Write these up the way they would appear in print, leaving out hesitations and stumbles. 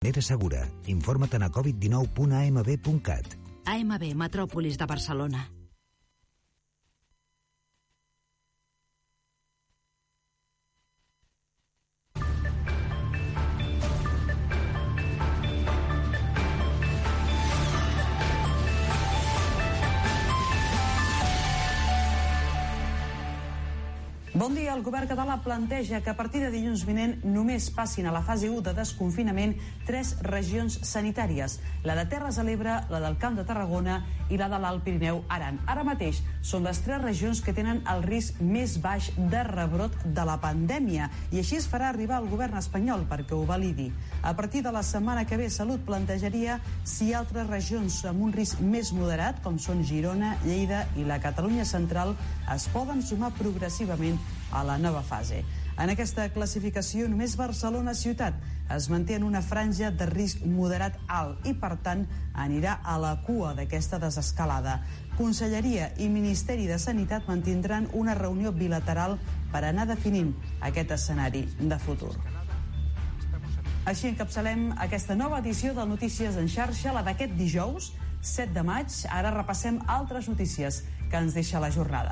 carretera segura. Informa't a covid19.amb.cat. AMB, Metròpolis de Barcelona. Bon dia. El govern català planteja que a partir de dilluns vinent només passin a la fase 1 de desconfinament 3 regions sanitàries, la de Terres de l'Ebre, la del Camp de Tarragona i la de l'Alt Pirineu Aran. Ara mateix són les 3 regions que tenen el risc més baix de rebrot de la pandèmia i així es farà arribar al govern espanyol perquè ho validi. A partir de la setmana que ve, Salut plantejaria si altres regions amb un risc més moderat, com són Girona, Lleida i la Catalunya Central, es poden sumar progressivament a la nova fase. En aquesta classificació, només Barcelona ciutat es manté en una franja de risc moderat alt i, per tant, anirà a la cua d'aquesta desescalada. Conselleria i Ministeri de Sanitat mantindran una reunió bilateral per anar definint aquest escenari de futur. Així encapçalem aquesta nova edició de Notícies en xarxa, la d'aquest dijous, 7 de maig. Ara repassem altres notícies que ens deixa la jornada.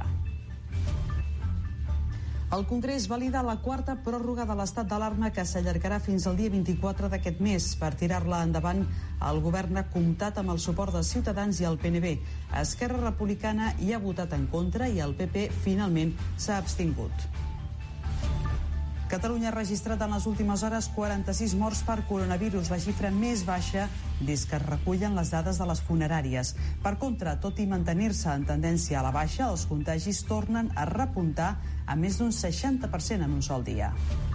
El Congrés valida la 4a pròrroga de l'estat d'alarma que s'allargarà fins al dia 24 d'aquest mes. Per tirar-la endavant, el govern ha comptat amb el suport de Ciutadans i el PNB. Esquerra Republicana hi ha votat en contra i el PP finalment s'ha abstingut. Catalunya ha registrat en les últimes hores 46 morts per coronavirus, la xifra més baixa des que es recullen les dades de les funeràries. Per contra, tot i mantenir-se en tendència a la baixa, els contagis tornen a repuntar a més d'un 60% en un sol dia.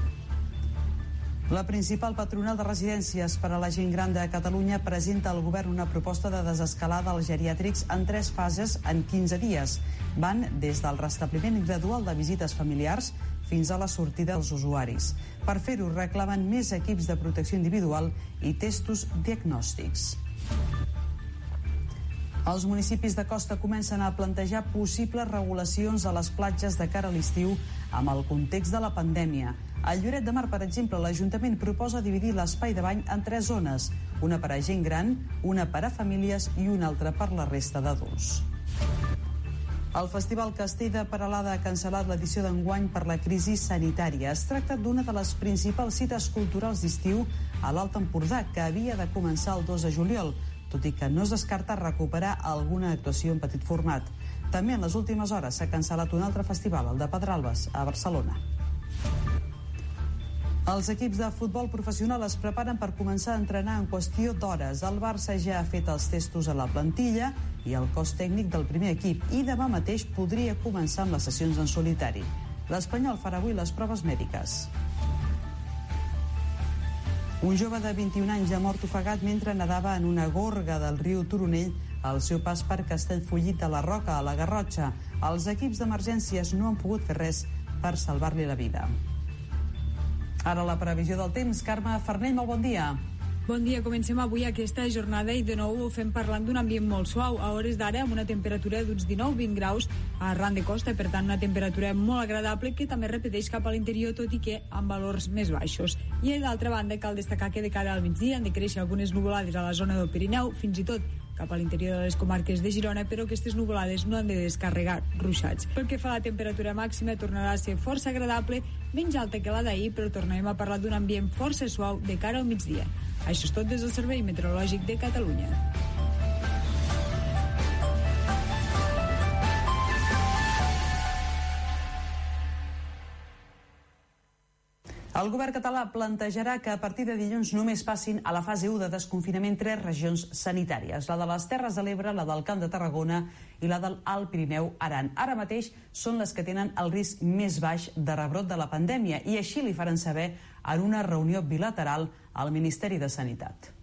La principal patronal de residències per a la gent gran de Catalunya presenta al govern una proposta de desescalada als geriàtrics en 3 fases en 15 dies. Van des del restabliment gradual de visites familiars fins a la sortida dels usuaris. Per fer-ho, reclamen més equips de protecció individual i testos diagnòstics. Els municipis de costa comencen a plantejar possibles regulacions a les platges de cara a l'estiu amb el context de la pandèmia. A Lloret de Mar, per exemple, l'Ajuntament proposa dividir l'espai de bany en 3 zones, una per a gent gran, una per a famílies i una altra per la resta d'adults. El Festival Castell de Peralada ha cancel·lat l'edició d'enguany per la crisi sanitària. Es tracta d'una de les principals cites culturals d'estiu a l'Alt Empordà, que havia de començar el 2 de juliol, tot i que no es descarta recuperar alguna actuació en petit format. També en les últimes hores s'ha cancel·lat un altre festival, el de Pedralbes, a Barcelona. Els equips de futbol professional es preparen per començar a entrenar en qüestió d'hores. El Barça ja ha fet els testos a la plantilla i el cos tècnic del primer equip i demà mateix podria començar amb les sessions en solitari. L'Espanyol farà avui les proves mèdiques. Un jove de 21 anys ha mort ofegat mentre nedava en una gorga del riu Turonell al seu pas per Castellfollit de la Roca, a la Garrotxa. Els equips d'emergències no han pogut fer res per salvar-li la vida. Ara la previsió del temps. Carme Farnell, molt bon dia. Bon dia, comencem avui aquesta jornada i de nou ho fem parlant d'un ambient molt suau. A hores d'ara amb una temperatura d'uns 19-20 graus arran de costa, per tant una temperatura molt agradable que també repeteix cap a l'interior, tot i que amb valors més baixos. I d'altra banda cal destacar que de cara al migdia han de créixer algunes nuvolades a la zona del Pirineu, fins i tot cap a l'interior de les comarques de Girona, però aquestes nuvolades no han de descarregar ruixats. Pel que fa a la temperatura màxima, tornarà a ser força agradable, menys alta que la d'ahir, però tornarem a parlar d'un ambient força suau de cara al migdia. Això és tot des del Servei Meteorològic de Catalunya. El govern català plantejarà que a partir de dilluns només passin a la fase 1 de desconfinament 3 regions sanitàries, la de les Terres de l'Ebre, la del Camp de Tarragona i la del Alt Pirineu Aran. Ara mateix són les que tenen el risc més baix de rebrot de la pandèmia i així li faran saber en una reunió bilateral al Ministeri de Sanitat.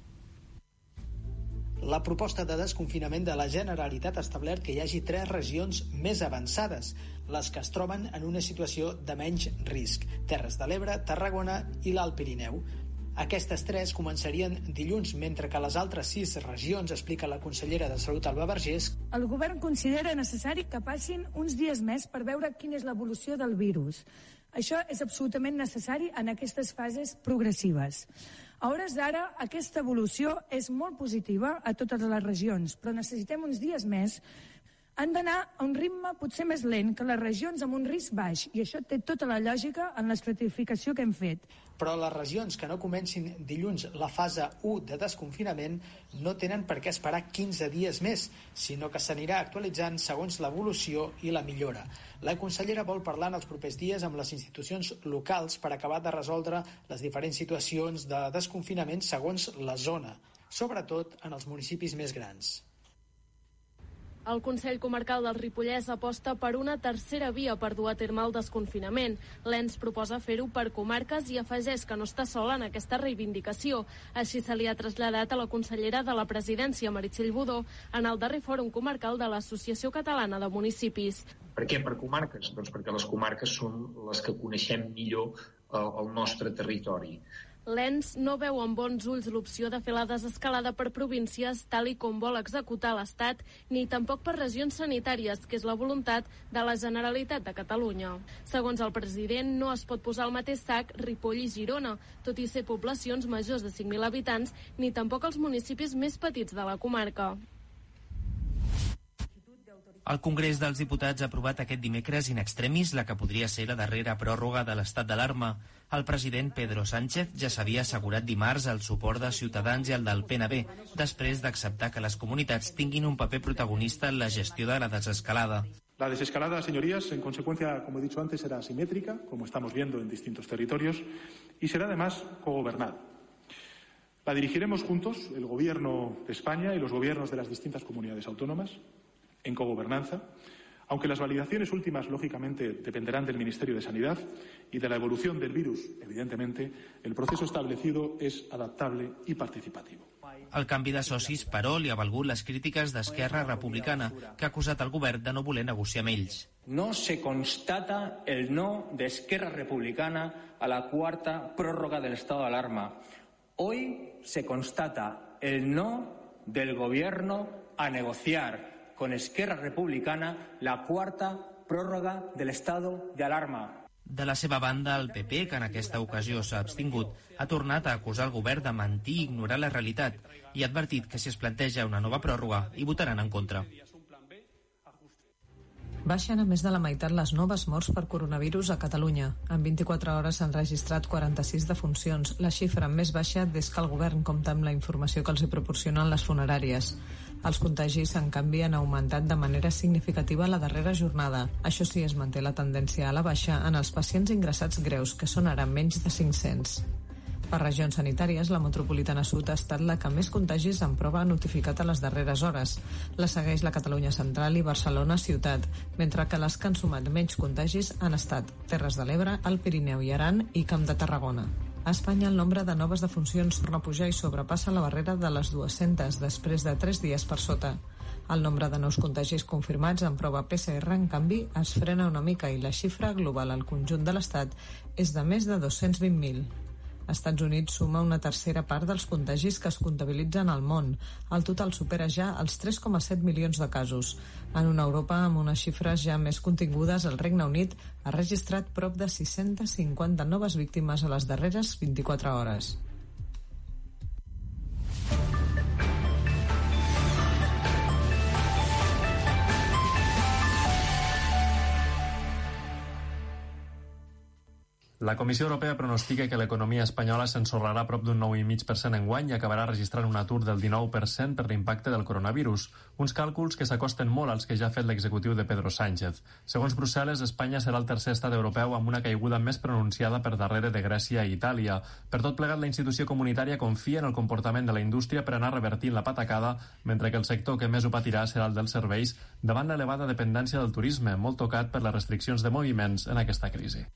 La proposta de desconfinament de la Generalitat ha establert que hi hagi 3 regions més avançades, les que es troben en una situació de menys risc: Terres de l'Ebre, Tarragona i l'Alt Pirineu. Aquestes 3 començarien dilluns, mentre que les altres 6 regions, explica la consellera de Salut, Alba Vergés. El govern considera necessari que passin uns dies més per veure quina és l'evolució del virus. Això és absolutament necessari en aquestes fases progressives. A hores d'ara, aquesta evolució és molt positiva a totes les regions, però necessitem uns dies més. Han d'anar a un ritme potser més lent que les regions amb un risc baix, i això té tota la lògica en l'estratificació que hem fet. Però les regions que no comencin dilluns la fase 1 de desconfinament no tenen per què esperar 15 dies més, sinó que s'anirà actualitzant segons l'evolució i la millora. La consellera vol parlar en els propers dies amb les institucions locals per acabar de resoldre les diferents situacions de desconfinament segons la zona, sobretot en els municipis més grans. El Consell Comarcal del Ripollès aposta per una tercera via per dur a terme el desconfinament. L'ENS proposa fer-ho per comarques i afegeix que no està sola en aquesta reivindicació. Així se li ha traslladat a la consellera de la Presidència, Meritxell Budó, en el darrer fòrum comarcal de l'Associació Catalana de Municipis. Per què per comarques? Doncs perquè les comarques són les que coneixem millor el nostre territori. L'ENS no veu amb bons ulls l'opció de fer la desescalada per províncies tal i com vol executar l'Estat, ni tampoc per regions sanitàries, que és la voluntat de la Generalitat de Catalunya. Segons el president, no es pot posar al mateix sac Ripoll i Girona, tot i ser poblacions majors de 5.000 habitants, ni tampoc els municipis més petits de la comarca. El Congrés dels Diputats ha aprovat aquest dimecres in extremis la que podria ser la darrera pròrroga de l'estat d'alarma. El president Pedro Sánchez ja s'havia assegurat dimarts el suport de Ciutadans i el del PNB, després d'acceptar que les comunitats tinguin un paper protagonista en la gestió de la desescalada. La desescalada, señorías, en consecuencia, como he dicho antes, será asimétrica, como estamos viendo en distintos territorios, y será además cogobernada. La dirigiremos juntos, el Gobierno de España y los gobiernos de las distintas comunidades autónomas, en cogobernanza, aunque las validaciones últimas, lógicamente, dependerán del Ministerio de Sanidad y de la evolución del virus, evidentemente, el proceso establecido es adaptable y participativo. El canvi de socis, però, li ha valgut les crítiques d'Esquerra Republicana, que ha acusat el govern de no voler negociar amb ells. No se constata el no de Esquerra Republicana a la cuarta prórroga del estado de alarma. Hoy se constata el no del gobierno a negociar con Esquerra Republicana la cuarta pròrroga de l'estado de alarma. De la seva banda, el PP, que en aquesta ocasió s'ha abstingut, ha tornat a acusar el govern de mentir i ignorar la realitat i ha advertit que si es planteja una nova pròrroga hi votaran en contra. Baixen a més de la meitat les noves morts per coronavirus a Catalunya. En 24 hores s'han registrat 46 defuncions, la xifra més baixa des que el govern compta amb la informació que els hi proporcionen les funeràries. Els contagis, en canvi, han augmentat de manera significativa la darrera jornada. Això sí, es manté la tendència a la baixa en els pacients ingressats greus, que són ara menys de 500. Per regions sanitàries, la metropolitana sud ha estat la que més contagis en prova ha notificat a les darreres hores. La segueix la Catalunya central i Barcelona ciutat, mentre que les que han sumat menys contagis han estat Terres de l'Ebre, el Pirineu i Aran i Camp de Tarragona. A Espanya, el nombre de noves defuncions torna a pujar i sobrepassa la barrera de les 200 després de 3 dies per sota. El nombre de nous contagis confirmats en prova PCR, en canvi, es frena una mica i la xifra global al conjunt de l'Estat és de més de 220.000. Estats Units suma una tercera part dels contagis que es comptabilitzen al món. El total supera ja els 3,7 milions de casos. En una Europa amb unes xifres ja més contingudes, el Regne Unit ha registrat prop de 650 noves víctimes a les darreres 24 hores. La Comissió Europea pronostica que l'economia espanyola s'ensorrarà prop d'un 9,5% enguany i acabarà registrant un atur del 19% per l'impacte del coronavirus, uns càlculs que s'acosten molt als que ja ha fet l'executiu de Pedro Sánchez. Segons Brussel·les, Espanya serà el tercer estat europeu amb una caiguda més pronunciada per darrere de Grècia i Itàlia. Per tot plegat, la institució comunitària confia en el comportament de la indústria per anar revertint la patacada, mentre que el sector que més ho patirà serà el dels serveis davant l'elevada dependència del turisme, molt tocat per les restriccions de moviments en aquesta crisi.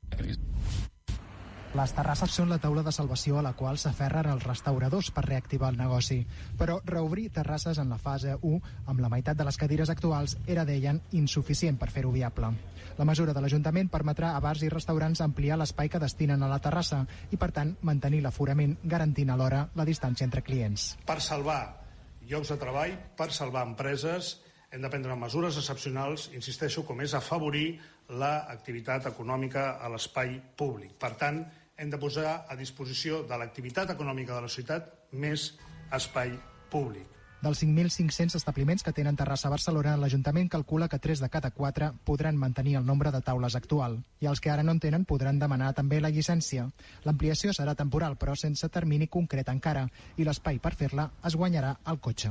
Les terrasses són la taula de salvació a la qual s'aferren els restauradors per reactivar el negoci. Però reobrir terrasses en la fase 1, amb la meitat de les cadires actuals, era, deien, insuficient per fer-ho viable. La mesura de l'Ajuntament permetrà a bars i restaurants ampliar l'espai que destinen a la terrassa i, per tant, mantenir l'aforament, garantint alhora la distància entre clients. Per salvar llocs de treball, per salvar empreses, hem de prendre mesures excepcionals, insisteixo, com és afavorir l'activitat econòmica a l'espai públic. Per tant, hem de posar a disposició de l'activitat econòmica de la ciutat més espai públic. Dels 5.500 establiments que tenen terrassa a Barcelona, l'Ajuntament calcula que 3 de cada 4 podran mantenir el nombre de taules actual. I els que ara no en tenen podran demanar també la llicència. L'ampliació serà temporal, però sense termini concret encara, i l'espai per fer-la es guanyarà al cotxe.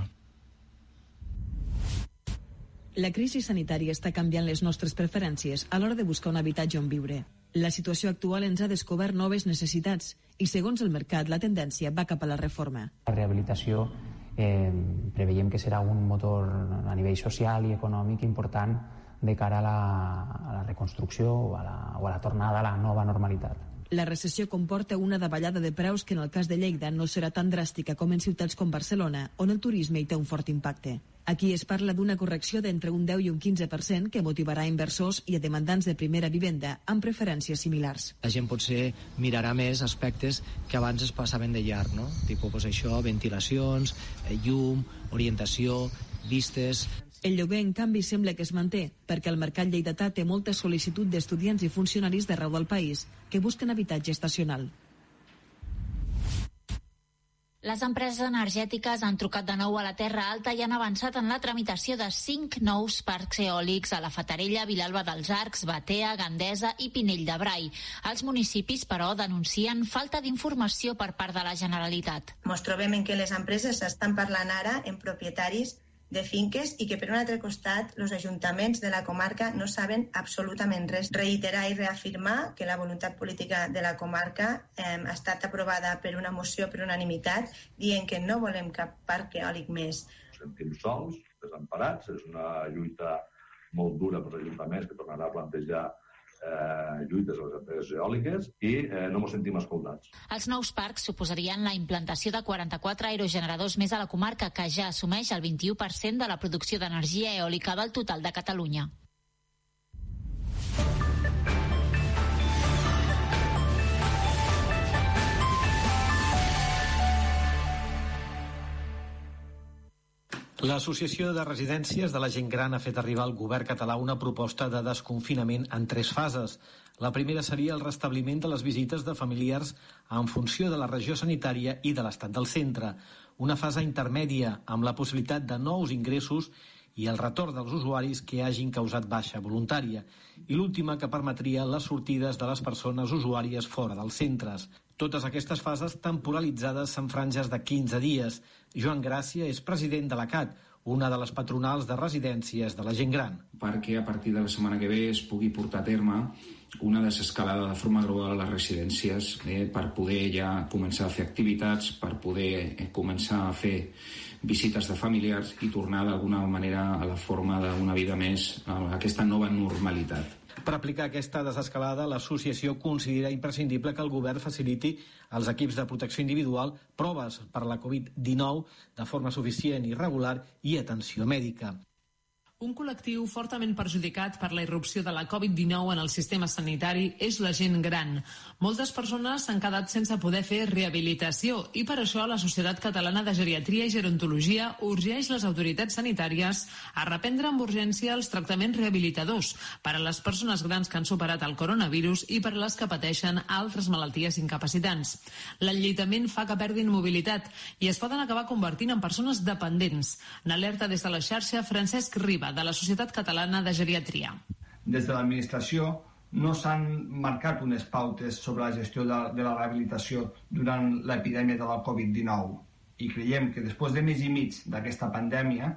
La crisi sanitària està canviant les nostres preferències a l'hora de buscar un habitatge on viure. La situació actual ens ha descobert noves necessitats i, segons el mercat, la tendència va cap a la reforma. La rehabilitació preveiem que serà un motor a nivell social i econòmic important de cara a la reconstrucció o a la tornada a la nova normalitat. La recessió comporta una davallada de preus que en el cas de Lleida no serà tan dràstica com en ciutats com Barcelona, on el turisme hi té un fort impacte. Aquí es parla d'una correcció d'entre un 10 i un 15% que motivarà inversors i a demandants de primera vivenda amb preferències similars. La gent potser mirarà més aspectes que abans es passaven de llarg, no? Tipus això, ventilacions, llum, orientació, vistes. El lloguer, en canvi, sembla que es manté, perquè el mercat lleidatà té molta sol·licitud d'estudiants i funcionaris d'arreu del país que busquen habitatge estacional. Les empreses energètiques han trucat de nou a la Terra Alta i han avançat en la tramitació de 5 nous parcs eòlics a la Fatarella, Vilalba dels Arcs, Batea, Gandesa i Pinell de Brai. Els municipis, però, denuncien falta d'informació per part de la Generalitat. Ens trobem en què les empreses estan parlant ara en propietaris de finques i que, per un altre costat, els ajuntaments de la comarca no saben absolutament res. Reiterar i reafirmar que la voluntat política de la comarca ha estat aprovada per una moció per unanimitat dient que no volem cap parc eòlic més. Ens sentim sols, desemparats, és una lluita molt dura per als ajuntaments que tornarà a plantejar lluites a les empreses eòliques i no ens sentim escoltats. Els nous parcs suposarien la implantació de 44 aerogeneradors més a la comarca, que ja assumeix el 21% de la producció d'energia eòlica del total de Catalunya. L'Associació de Residències de la Gent Gran ha fet arribar al govern català una proposta de desconfinament en 3 fases. La primera seria el restabliment de les visites de familiars en funció de la regió sanitària i de l'estat del centre. Una fase intermèdia amb la possibilitat de nous ingressos i el retorn dels usuaris que hagin causat baixa voluntària. I l'última, que permetria les sortides de les persones usuàries fora dels centres. Totes aquestes fases temporalitzades en franges de 15 dies. Joan Gràcia és president de l'ACAT, una de les patronals de residències de la gent gran. Perquè a partir de la setmana que ve es pugui portar a terme una desescalada de forma gradual a les residències per poder ja començar a fer activitats, per poder començar a fer visites de familiars i tornar d'alguna manera a la forma d'una vida més, a aquesta nova normalitat. Per aplicar aquesta desescalada, l'associació considera imprescindible que el govern faciliti als equips de protecció individual proves per la Covid-19 de forma suficient i regular i atenció mèdica. Un col·lectiu fortament perjudicat per la irrupció de la Covid-19 en el sistema sanitari és la gent gran. Moltes persones s'han quedat sense poder fer rehabilitació i per això la Societat Catalana de Geriatria i Gerontologia urgeix les autoritats sanitàries a reprendre amb urgència els tractaments rehabilitadors per a les persones grans que han superat el coronavirus i per a les que pateixen altres malalties incapacitants. L'enlleitament fa que perdin mobilitat i es poden acabar convertint en persones dependents. N'alerta des de la xarxa Francesc Riba, de la Societat Catalana de Geriatria. Des de l'administració no s'han marcat unes pautes sobre la gestió de la rehabilitació durant l'epidèmia de la Covid-19 i creiem que després de mes i mig d'aquesta pandèmia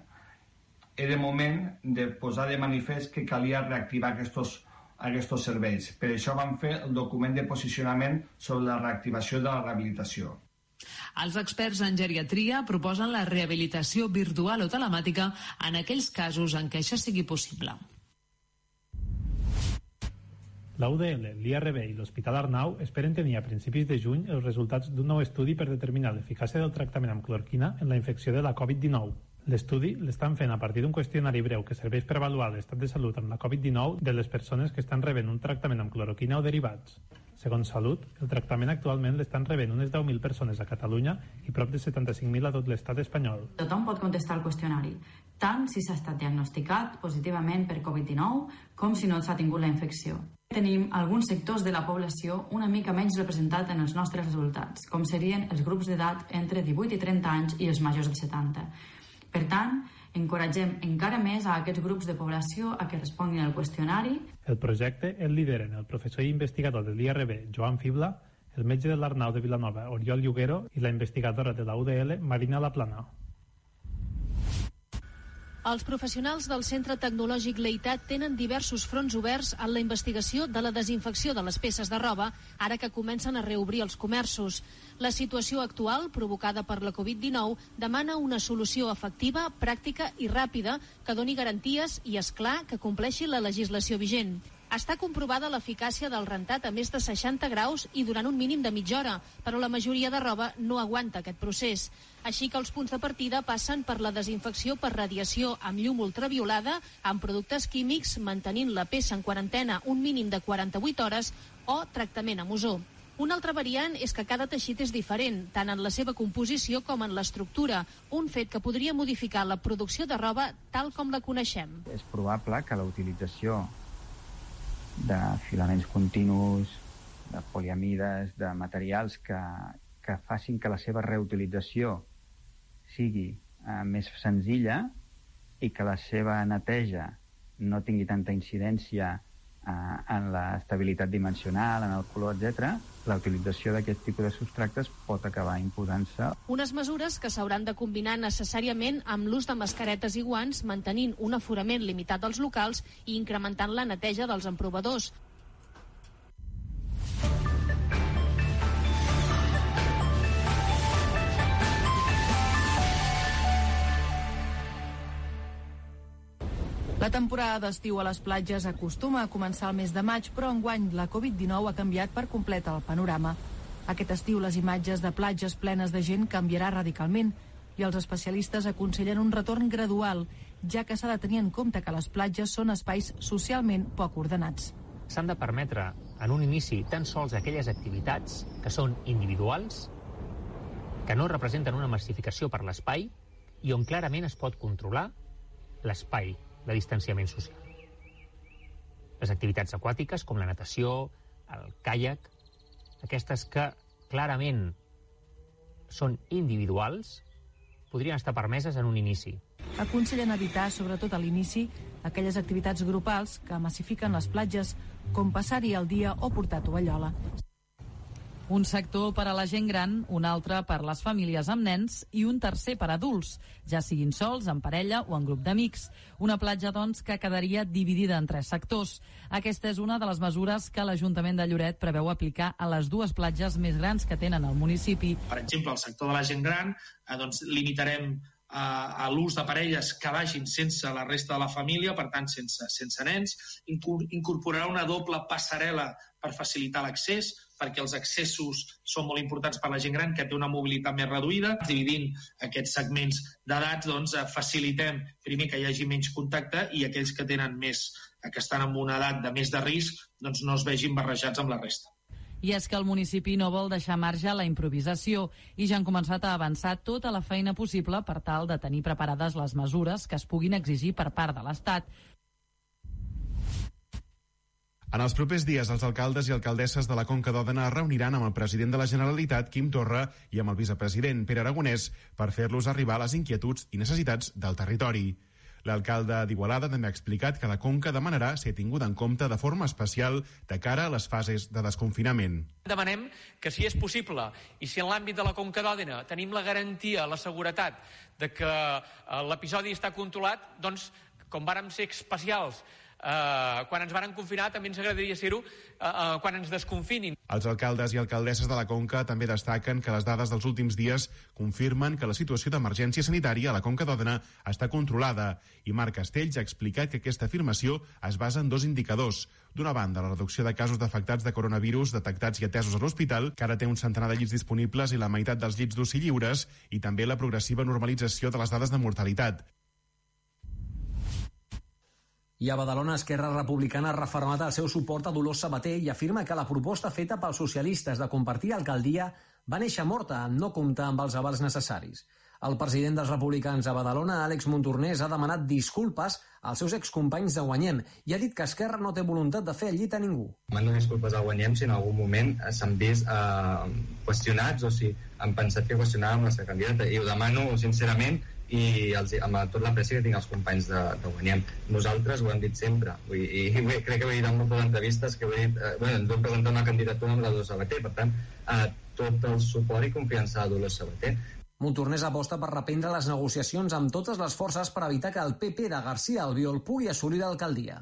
era moment de posar de manifest que calia reactivar aquests serveis. Per això vam fer el document de posicionament sobre la reactivació de la rehabilitació. Els experts en geriatria proposen la rehabilitació virtual o telemàtica en aquells casos en què això sigui possible. La UDL, l'IRB i l'Hospital Arnau esperen tenir a principis de juny els resultats d'un nou estudi per determinar l'eficàcia del tractament amb clorquina en la infecció de la Covid-19. L'estudi l'estan fent a partir d'un qüestionari breu que serveix per avaluar l'estat de salut amb la Covid-19 de les persones que estan rebent un tractament amb cloroquina o derivats. Segons Salut, el tractament actualment l'estan rebent unes 10.000 persones a Catalunya i prop de 75.000 a tot l'estat espanyol. Tothom pot contestar al qüestionari, tant si s'ha estat diagnosticat positivament per Covid-19 com si no s'ha tingut la infecció. Tenim alguns sectors de la població una mica menys representat en els nostres resultats, com serien els grups d'edat entre 18 i 30 anys i els majors de 70. Per tant, encoratgem encara més a aquests grups de població a que responguin al qüestionari. El projecte el lideren el professor i investigador de l'IRB, Joan Fibla, el metge de l'Arnau de Vilanova, Oriol Lloguero, i la investigadora de la UDL, Marina Laplana. Els professionals del Centre Tecnològic Leitat tenen diversos fronts oberts en la investigació de la desinfecció de les peces de roba, ara que comencen a reobrir els comerços. La situació actual, provocada per la Covid-19, demana una solució efectiva, pràctica i ràpida que doni garanties i, és clar, que compleixi la legislació vigent. Està comprovada l'eficàcia del rentat a més de 60 graus i durant un mínim de mitja hora, però la majoria de roba no aguanta aquest procés. Així que els punts de partida passen per la desinfecció per radiació amb llum ultraviolada, amb productes químics, mantenint la peça en quarantena un mínim de 48 hores o tractament amb ozó. Una altra variant és que cada teixit és diferent, tant en la seva composició com en l'estructura, un fet que podria modificar la producció de roba tal com la coneixem. És probable que la utilització de filaments continus, de poliamides, de materials que facin que la seva reutilització sigui més senzilla i que la seva neteja no tingui tanta incidència en l'estabilitat dimensional, en el color, etc., la utilització d'aquest tipus de substractes pot acabar imposant-se. Unes mesures que s'hauran de combinar necessàriament amb l'ús de mascaretes i guants, mantenint un aforament limitat dels locals i incrementant la neteja dels emprovadors. La temporada d'estiu a les platges acostuma a començar al mes de maig, però enguany la Covid-19 ha canviat per complet el panorama. Aquest estiu les imatges de platges plenes de gent canviarà radicalment i els especialistes aconsellen un retorn gradual, ja que s'ha de tenir en compte que les platges són espais socialment poc ordenats. S'han de permetre en un inici tan sols aquelles activitats que són individuals, que no representen una massificació per l'espai i on clarament es pot controlar l'espai de distanciament social. Les activitats aquàtiques, com la natació, el caiac, aquestes que clarament són individuals, podrien estar permeses en un inici. Aconsellen evitar, sobretot a l'inici, aquelles activitats grupals que massifiquen les platges, com passar-hi el dia o portar tovallola. Un sector per a la gent gran, un altre per les famílies amb nens i un tercer per adults, ja siguin sols, en parella o en grup d'amics. Una platja, doncs, que quedaria dividida en 3 sectors. Aquesta és una de les mesures que l'Ajuntament de Lloret preveu aplicar a les 2 platges més grans que tenen al municipi. Per exemple, al sector de la gent gran, doncs, limitarem a l'ús de parelles que vagin sense la resta de la família, per tant, sense nens. Incorporarà una doble passarel·la per facilitar l'accés, perquè els accessos són molt importants per a la gent gran, que té una mobilitat més reduïda. Dividint aquests segments d'edats, doncs, facilitem primer que hi hagi menys contacte i aquells que tenen més, que estan en una edat de més de risc, doncs no es vegin barrejats amb la resta. I és que el municipi no vol deixar marge a la improvisació i ja han començat a avançar tota la feina possible per tal de tenir preparades les mesures que es puguin exigir per part de l'Estat. En els propers dies, els alcaldes i alcaldesses de la Conca d'Òdena es reuniran amb el president de la Generalitat, Quim Torra, i amb el vicepresident, Pere Aragonès, per fer-los arribar les inquietuds i necessitats del territori. L'alcalde d'Igualada també ha explicat que la Conca demanarà ser tinguda en compte de forma especial de cara a les fases de desconfinament. Demanem que, si és possible, i si en l'àmbit de la Conca d'Òdena tenim la garantia, la seguretat de que l'episodi està controlat, doncs, com vàrem ser especials quan ens varen confinar, també ens agradaria ser-ho quan ens desconfinin. Els alcaldes i alcaldesses de la Conca també destaquen que les dades dels últims dies confirmen que la situació d'emergència sanitària a la Conca d'Òdena està controlada i Marc Castells ha explicat que aquesta afirmació es basa en 2 indicadors. D'una banda, la reducció de casos d'afectats de coronavirus detectats i atesos a l'hospital, que ara té un centenar de llits disponibles i la meitat dels llits d'UCI lliures, i també la progressiva normalització de les dades de mortalitat. I a Badalona, Esquerra Republicana ha refermat el seu suport a Dolors Sabater i afirma que la proposta feta pels socialistes de compartir alcaldia va néixer morta en no comptar amb els avals necessaris. El president dels republicans a Badalona, Àlex Montornès, ha demanat disculpes als seus excompanys de Guanyem i ha dit que Esquerra no té voluntat de fer el llit a ningú. Demano disculpes a Guanyem si en algun moment s'han vist qüestionats o si han pensat que qüestionàvem la seva candidata, i ho demano sincerament i amb tot l'apreci que tinc els companys de Guanyem. Nosaltres ho hem dit sempre, i crec que ho he dit en moltes entrevistes que ens vam presentar una candidatura amb la Dolors Sabater, per tant, tot el suport i confiança a Dolors Sabater. Montornès aposta per reprendre les negociacions amb totes les forces per evitar que el PP de García Albiol pugui assolir l'alcaldia.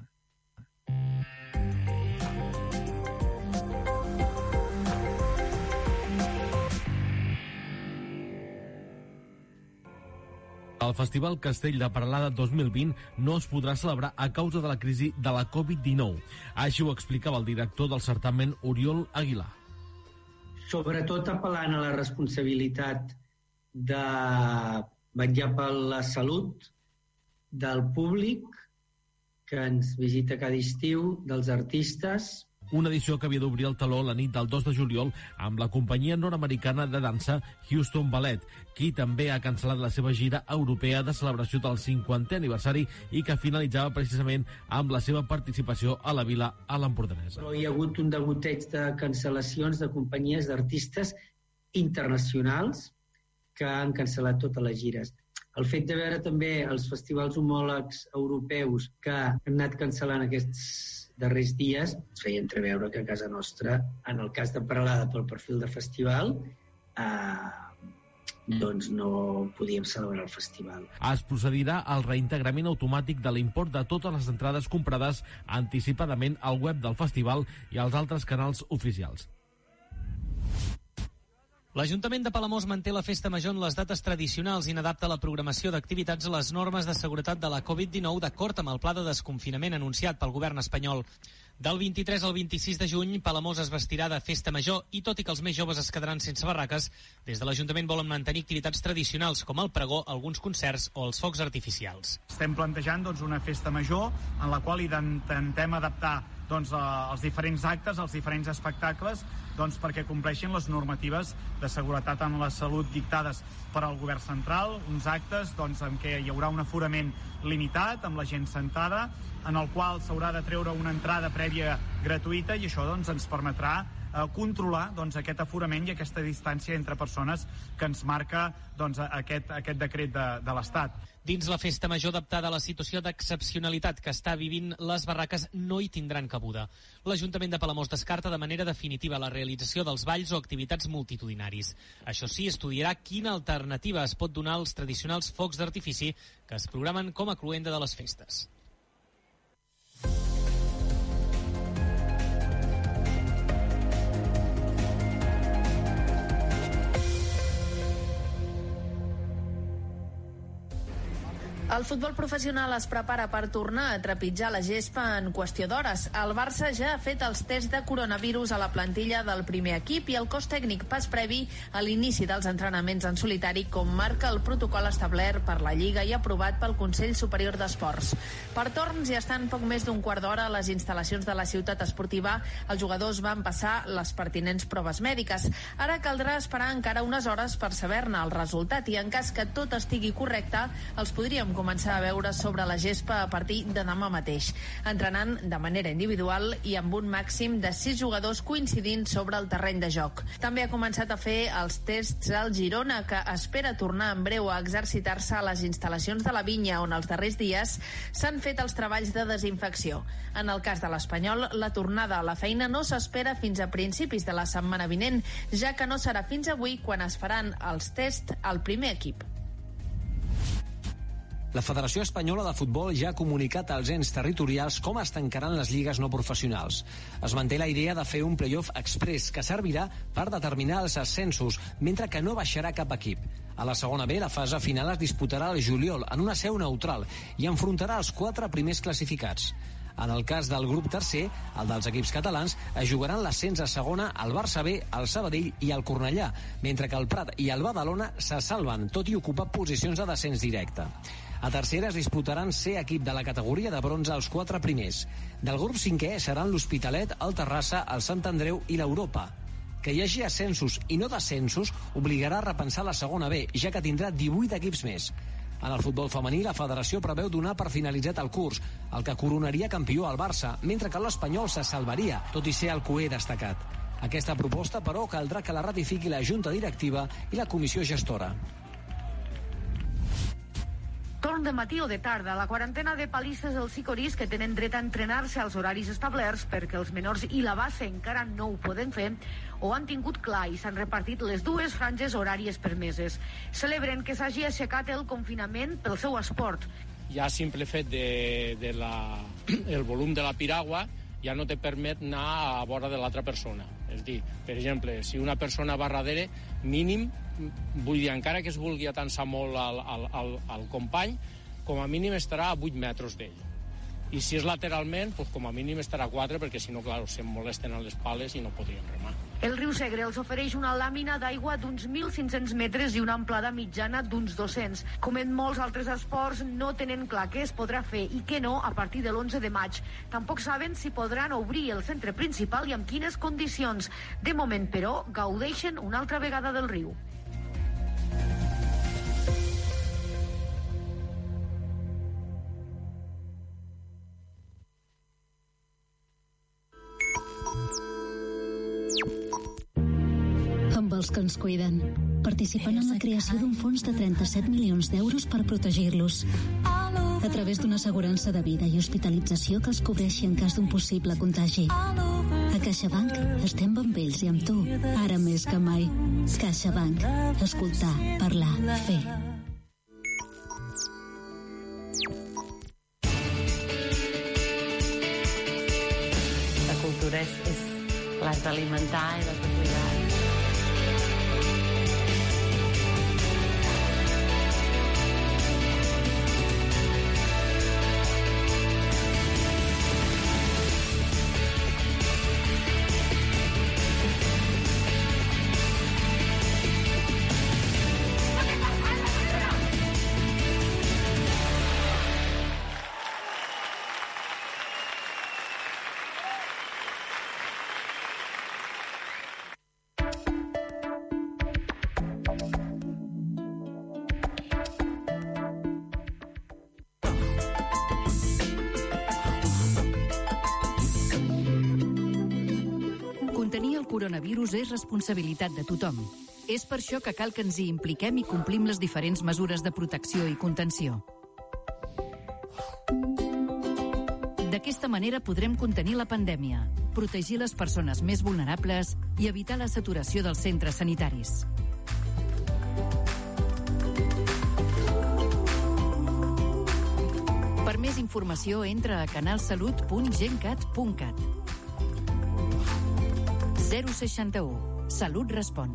El Festival Castell de Peralada 2020 no es podrà celebrar a causa de la crisi de la Covid-19. Així ho explicava el director del certamen, Oriol Aguilar. Sobretot apel·lant a la responsabilitat de vetllar per la salut del públic que ens visita cada estiu, dels artistes. Una edició que havia d'obrir el teló la nit del 2 de juliol amb la companyia nord-americana de dansa Houston Ballet, qui també ha cancel·lat la seva gira europea de celebració del 50è aniversari i que finalitzava precisament amb la seva participació a la Vila a l'Empordanesa. Però hi ha hagut un degoteig de cancel·lacions de companyies d'artistes internacionals que han cancel·lat totes les gires. El fet de veure també els festivals homòlegs europeus que han anat cancel·lant aquests darrers dies ens feia entreveure que a casa nostra, en el cas de Peralada pel perfil de festival, doncs no podíem celebrar el festival. Es procedirà al reintegrament automàtic de l'import de totes les entrades comprades anticipadament al web del festival i als altres canals oficials. L'Ajuntament de Palamós manté la festa major en les dates tradicionals i n'adapta la programació d'activitats a les normes de seguretat de la Covid-19 d'acord amb el pla de desconfinament anunciat pel govern espanyol. Del 23 al 26 de juny, Palamós es vestirà de festa major i tot i que els més joves es quedaran sense barraques, des de l'Ajuntament volen mantenir activitats tradicionals com el pregó, alguns concerts o els focs artificials. Estem plantejant una festa major en la qual intentem adaptar els diferents actes, els diferents espectacles, perquè compleixin les normatives de seguretat en la salut dictades per al govern central, uns actes en què hi haurà un aforament limitat, amb la gent sentada, en el qual s'haurà de treure una entrada prèvia gratuïta i això ens permetrà controlar aquest aforament i aquesta distància entre persones que ens marca aquest decret de l'Estat. Dins la festa major adaptada a la situació d'excepcionalitat que està vivint, les barraques no hi tindran cabuda. L'Ajuntament de Palamós descarta de manera definitiva la realització dels balls o activitats multitudinaris. Això sí, estudiarà quina alternativa es pot donar als tradicionals focs d'artifici que es programen com a cloenda de les festes. El futbol professional es prepara per tornar a trepitjar la gespa en qüestió d'hores. El Barça ja ha fet els tests de coronavirus a la plantilla del primer equip i el cos tècnic pas previ a l'inici dels entrenaments en solitari, com marca el protocol establert per la Lliga i aprovat pel Consell Superior d'Esports. Per torns, ja estan poc més d'un quart d'hora a les instal·lacions de la ciutat esportiva. Els jugadors van passar les pertinents proves mèdiques. Ara caldrà esperar encara unes hores per saber-ne el resultat i en cas que tot estigui correcte, els podríem començar a veure sobre la gespa a partir de demà mateix, entrenant de manera individual i amb un màxim de 6 jugadors coincidint sobre el terreny de joc. També ha començat a fer els tests al Girona, que espera tornar en breu a exercitar-se a les instal·lacions de la Vinya, on els darrers dies s'han fet els treballs de desinfecció. En el cas de l'Espanyol, la tornada a la feina no s'espera fins a principis de la setmana vinent, ja que no serà fins avui quan es faran els tests al primer equip. La Federació Espanyola de Futbol ja ha comunicat als ens territorials com es tancaran les lligues no professionals. Es manté la idea de fer un play-off express que servirà per determinar els ascensos, mentre que no baixarà cap equip. A la segona B, la fase final es disputarà al juliol en una seu neutral i enfrontarà els 4 primers classificats. En el cas del grup tercer, el dels equips catalans, es jugaran l'ascens a segona el Barça B, el Sabadell i el Cornellà, mentre que el Prat i el Badalona se salven, tot i ocupar posicions de descens directe. A tercera es disputaran ser equip de la categoria de bronze als 4 primers. Del grup cinquè seran l'Hospitalet, el Terrassa, el Sant Andreu i l'Europa. Que hi hagi ascensos i no descensos obligarà a repensar la segona B, ja que tindrà 18 equips més. En el futbol femení, la federació preveu donar per finalitzat el curs, el que coronaria campió al Barça, mentre que l'Espanyol se salvaria, tot i ser el coer destacat. Aquesta proposta, però, caldrà que la ratifiqui la Junta Directiva i la Comissió Gestora. Torn de matí o de tarda, la quarantena de palistes dels sicorís que tenen dret a entrenar-se als horaris establerts perquè els menors i la base encara no ho poden fer, ho han tingut clar i s'han repartit les dues franges horàries permeses. Celebren que s'hagi aixecat el confinament pel seu esport. Ja simple fet el volum de la piragua ja no te permet anar a vora de l'altra persona. És dir, per exemple, si una persona va darrere, mínim, vull dir, encara que es vulgui atansar molt al company, com a mínim estarà a 8 metres d'ell. I si és lateralment, doncs com a mínim estarà a 4, perquè si no, clar, se'n molesten a les pales i no podrien remar. El riu Segre els ofereix una làmina d'aigua d'uns 1.500 metres i una amplada mitjana d'uns 200. Com en molts altres esports, no tenen clar què es podrà fer i què no a partir de l'11 de maig. Tampoc saben si podran obrir el centre principal i amb quines condicions. De moment, però, gaudeixen una altra vegada del riu. Amb els que ens cuiden, participant en la creació d'un fons de 37 milions d'euros per protegir-los, a través d'una assegurança de vida i hospitalització que els cobreixi en cas d'un possible contagi. A CaixaBank estem amb ells i amb tu, ara més que mai. CaixaBank. Escoltar, parlar, fer. La cultura és l'art d'alimentar i l'art de cuidar. Contenir el coronavirus és responsabilitat de tothom. És per això que cal que ens hi impliquem i complim les diferents mesures de protecció i contenció. D'aquesta manera podrem contenir la pandèmia, protegir les persones més vulnerables i evitar la saturació dels centres sanitaris. Per més informació, entra a canalsalut.gencat.cat. 061. Salut respon.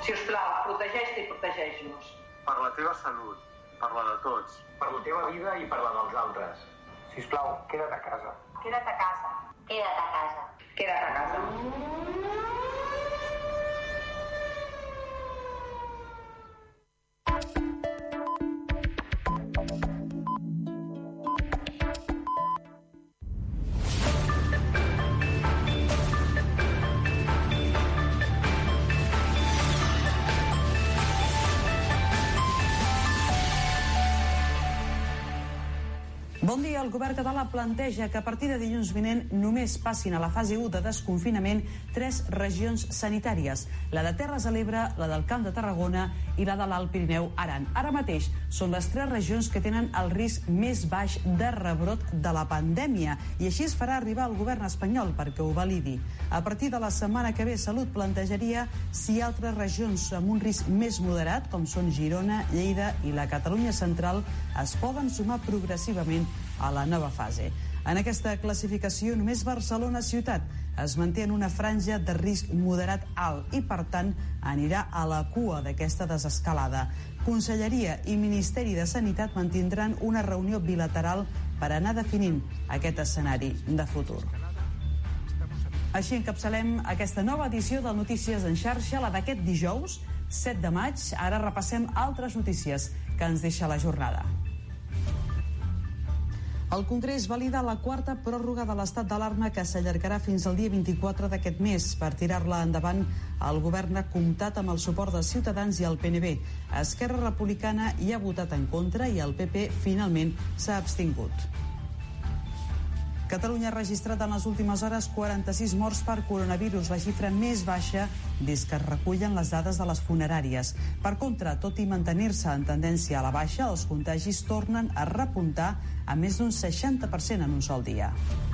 Si us plau, protegeix-te i protegeix-nos. Per la teva salut, per la de tots. Per la teva vida i per la dels altres. Si us plau, queda't a casa. Queda't a casa. Queda't a casa. Queda't a casa. Bon dia. El govern català planteja que a partir de dilluns vinent només passin a la fase 1 de desconfinament 3 regions sanitàries, la de Terres de l'Ebre, la del Camp de Tarragona i la de l'Alt Pirineu Aran. Ara mateix són les 3 regions que tenen el risc més baix de rebrot de la pandèmia i així es farà arribar al govern espanyol perquè ho validi. A partir de la setmana que ve, Salut plantejaria si altres regions amb un risc més moderat, com són Girona, Lleida i la Catalunya Central, es poden sumar progressivament a la nova fase. En aquesta classificació, només Barcelona ciutat es manté en una franja de risc moderat alt i, per tant, anirà a la cua d'aquesta desescalada. Conselleria i Ministeri de Sanitat mantindran una reunió bilateral per anar definint aquest escenari de futur. Així encapçalem aquesta nova edició de Notícies en xarxa, la d'aquest dijous, 7 de maig. Ara repassem altres notícies que ens deixa la jornada. El Congrés valida la 4a pròrroga de l'estat d'alarma que s'allargarà fins al dia 24 d'aquest mes. Per tirar-la endavant, el govern ha comptat amb el suport de Ciutadans i el PNB. Esquerra Republicana hi ha votat en contra i el PP finalment s'ha abstingut. Catalunya ha registrat en les últimes hores 46 morts per coronavirus, la xifra més baixa des que es recullen les dades de les funeràries. Per contra, tot i mantenir-se en tendència a la baixa, els contagis tornen a repuntar a més d'un 60% en un sol dia.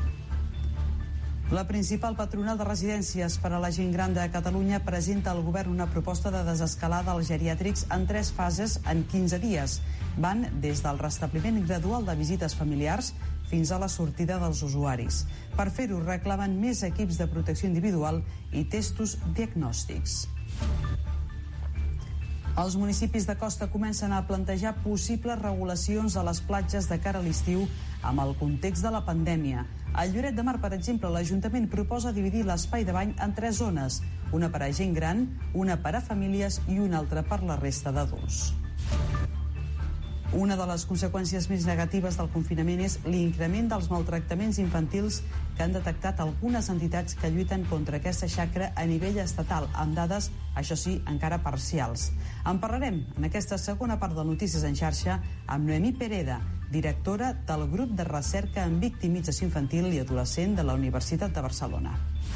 La principal patronal de residències per a la gent gran de Catalunya presenta al govern una proposta de desescalada als geriàtrics en 3 fases en 15 dies. Van des del restabliment gradual de visites familiars fins a la sortida dels usuaris. Per fer-ho, reclamen més equips de protecció individual i testos diagnòstics. Els municipis de costa comencen a plantejar possibles regulacions a les platges de cara a l'estiu amb el context de la pandèmia. A Lloret de Mar, per exemple, l'Ajuntament proposa dividir l'espai de bany en 3 zones, una per a gent gran, una per a famílies i una altra per la resta d'adults. Una de les conseqüències més negatives del confinament és l'increment dels maltractaments infantils que han detectat algunes entitats que lluiten contra aquesta xacra a nivell estatal, amb dades, això sí, encara parcials. En parlarem en aquesta segona part de Notícies en xarxa amb Noemí Pereda, directora del grup de recerca en victimització infantil i adolescent de la Universitat de Barcelona.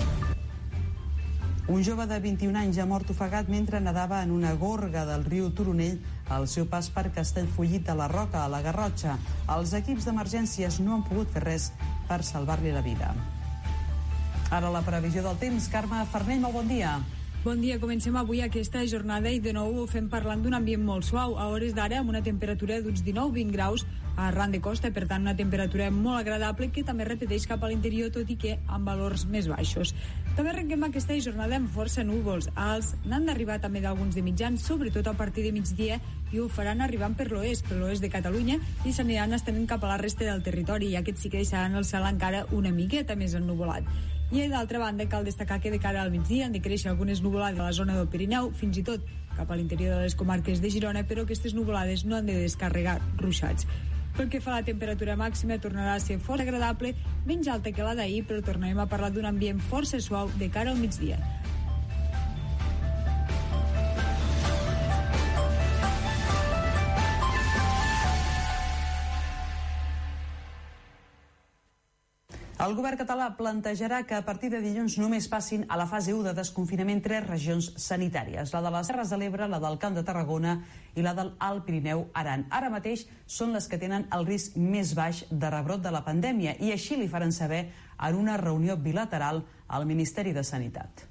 Un jove de 21 anys ha mort ofegat mentre nedava en una gorga del riu Turonell al seu pas per Castellfollit de la Roca, a la Garrotxa. Els equips d'emergències no han pogut fer res per salvar-li la vida. Ara la previsió del temps. Carme Farnell, molt bon dia. Bon dia, comencem avui aquesta jornada i de nou ho fem parlant d'un ambient molt suau. A hores d'ara amb una temperatura d'uns 19-20 graus arran de costa, per tant una temperatura molt agradable que també repeteix cap a l'interior, tot i que amb valors més baixos. També arrenquem aquesta jornada amb força núvols alts, n'han d'arribar també d'alguns de mitjans, sobretot a partir de migdia, i ho faran arribant per l'oest de Catalunya, i s'aniran estenent cap a la resta del territori, i aquests sí que deixaran el cel encara una miqueta més ennuvolat. I d'altra banda cal destacar que de cara al migdia han de créixer algunes nuvolades a la zona del Pirineu, fins i tot cap a l'interior de les comarques de Girona, però aquestes nuvolades no han de descarregar ruixats. Pel que fa a la temperatura màxima, tornarà a ser força agradable, menys alta que la d'ahir, però tornarem a parlar d'un ambient força suau de cara al migdia. El govern català plantejarà que a partir de dilluns només passin a la fase 1 de desconfinament 3 regions sanitàries, la de les Terres de l'Ebre, la del Camp de Tarragona i la del Alt Pirineu Aran. Ara mateix són les que tenen el risc més baix de rebrot de la pandèmia i així li faran saber en una reunió bilateral al Ministeri de Sanitat.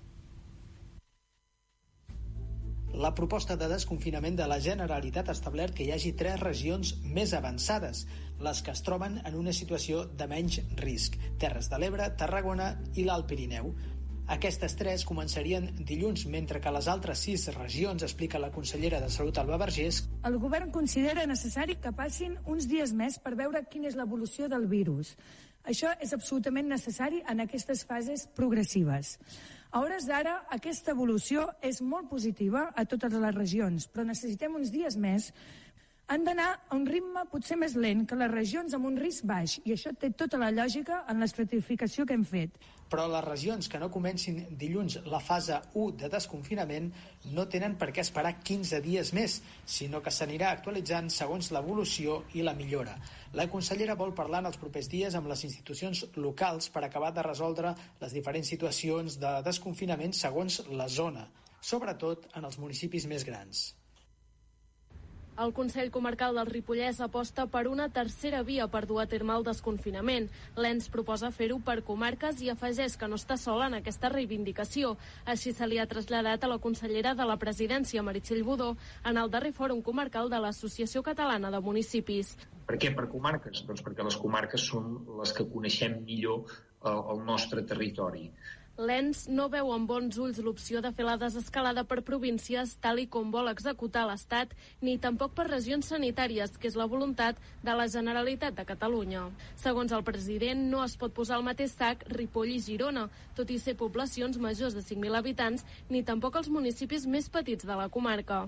La proposta de desconfinament de la Generalitat ha establert que hi hagi 3 regions més avançades, les que es troben en una situació de menys risc: Terres de l'Ebre, Tarragona i l'Alt Pirineu. Aquestes 3 començarien dilluns, mentre que les altres 6 regions, explica la consellera de Salut, Alba Vergés. El govern considera necessari que passin uns dies més per veure quina és l'evolució del virus. Això és absolutament necessari en aquestes fases progressives. A hores d'ara, aquesta evolució és molt positiva a totes les regions, però necessitem uns dies més. Han d'anar a un ritme potser més lent que les regions amb un risc baix, i això té tota la lògica en l'estratificació que hem fet. Però les regions que no comencin dilluns la fase 1 de desconfinament no tenen per què esperar 15 dies més, sinó que s'anirà actualitzant segons l'evolució i la millora. La consellera vol parlar en els propers dies amb les institucions locals per acabar de resoldre les diferents situacions de desconfinament segons la zona, sobretot en els municipis més grans. El Consell Comarcal del Ripollès aposta per una tercera via per dur a terme el desconfinament. L'ENS proposa fer-ho per comarques i afegeix que no està sola en aquesta reivindicació. Així se li ha traslladat a la consellera de la Presidència, Meritxell Budó, en el darrer fòrum comarcal de l'Associació Catalana de Municipis. Per què per comarques? Doncs perquè les comarques són les que coneixem millor el nostre territori. L'ENS no veu amb bons ulls l'opció de fer la desescalada per províncies, tal i com vol executar l'Estat, ni tampoc per regions sanitàries, que és la voluntat de la Generalitat de Catalunya. Segons el president, no es pot posar al mateix sac Ripoll i Girona, tot i ser poblacions majors de 5.000 habitants, ni tampoc els municipis més petits de la comarca.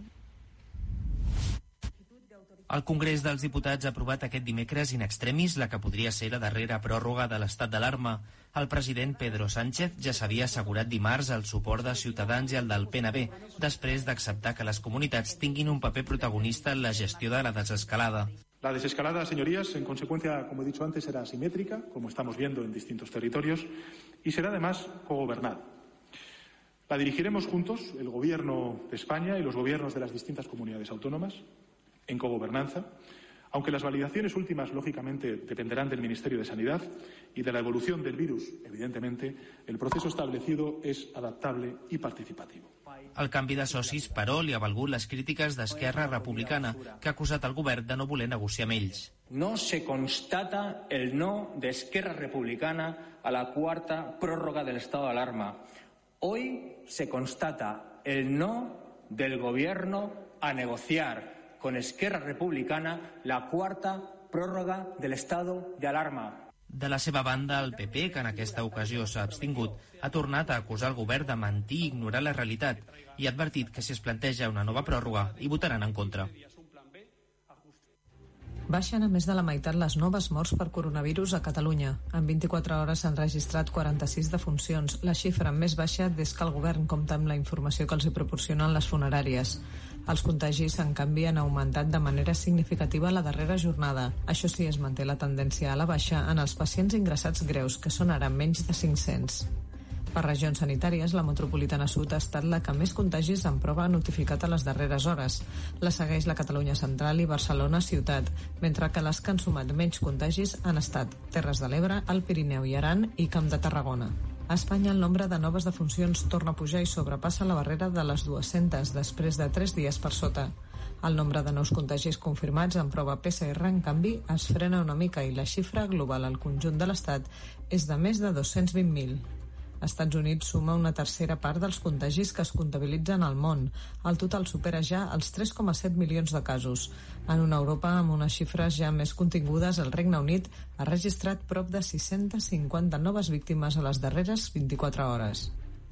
El Congrés dels Diputats ha aprovat aquest dimecres in extremis la que podria ser la darrera pròrroga de l'estat d'alarma. El president Pedro Sánchez ja s'havia assegurat dimarts el suport de Ciutadans i el del PNB, després d'acceptar que les comunitats tinguin un paper protagonista en la gestió de la desescalada. La desescalada, señorías, en consecuencia, como he dicho antes, será asimétrica, como estamos viendo en distintos territorios, y será además cogobernada. La dirigiremos juntos, el Gobierno de España y los gobiernos de las distintas comunidades autónomas, en cogobernanza, aunque las validaciones últimas, lógicamente, dependerán del Ministerio de Sanidad y de la evolución del virus, evidentemente, el proceso establecido es adaptable y participativo. El canvi de socis, però, li ha valgut les crítiques d'Esquerra Republicana, que ha acusat el govern de no voler negociar amb ells. No se constata el no de Esquerra Republicana a la cuarta prórroga del estado de alarma. Hoy se constata el no del gobierno a negociar con Esquerra Republicana la cuarta pròrroga de l'estado de alarma. De la seva banda, el PP, que en aquesta ocasió s'ha abstingut, ha tornat a acusar el govern de mentir i ignorar la realitat i ha advertit que si es planteja una nova pròrroga hi votaran en contra. Baixen a més de la meitat les noves morts per coronavirus a Catalunya. En 24 hores s'han registrat 46 defuncions, la xifra més baixa des que el govern compta amb la informació que els hi proporcionen les funeràries. Els contagis, en canvi, han augmentat de manera significativa la darrera jornada. Això sí, es manté la tendència a la baixa en els pacients ingressats greus, que són ara menys de 500. Per regions sanitàries, la metropolitana sud ha estat la que més contagis en prova ha notificat a les darreres hores. La segueix la Catalunya central i Barcelona ciutat, mentre que les que han sumat menys contagis han estat Terres de l'Ebre, el Pirineu i Aran i Camp de Tarragona. A Espanya, el nombre de noves defuncions torna a pujar i sobrepassa la barrera de les 200 després de 3 dies per sota. El nombre de nous contagis confirmats en prova PCR, en canvi, es frena una mica i la xifra global al conjunt de l'Estat és de més de 220.000. Estats Units suma una tercera part dels contagis que es comptabilitzen al món. El total supera ja els 3,7 milions de casos. En una Europa amb unes xifres ja més contingudes, el Regne Unit ha registrat prop de 650 noves víctimes a les darreres 24 hores.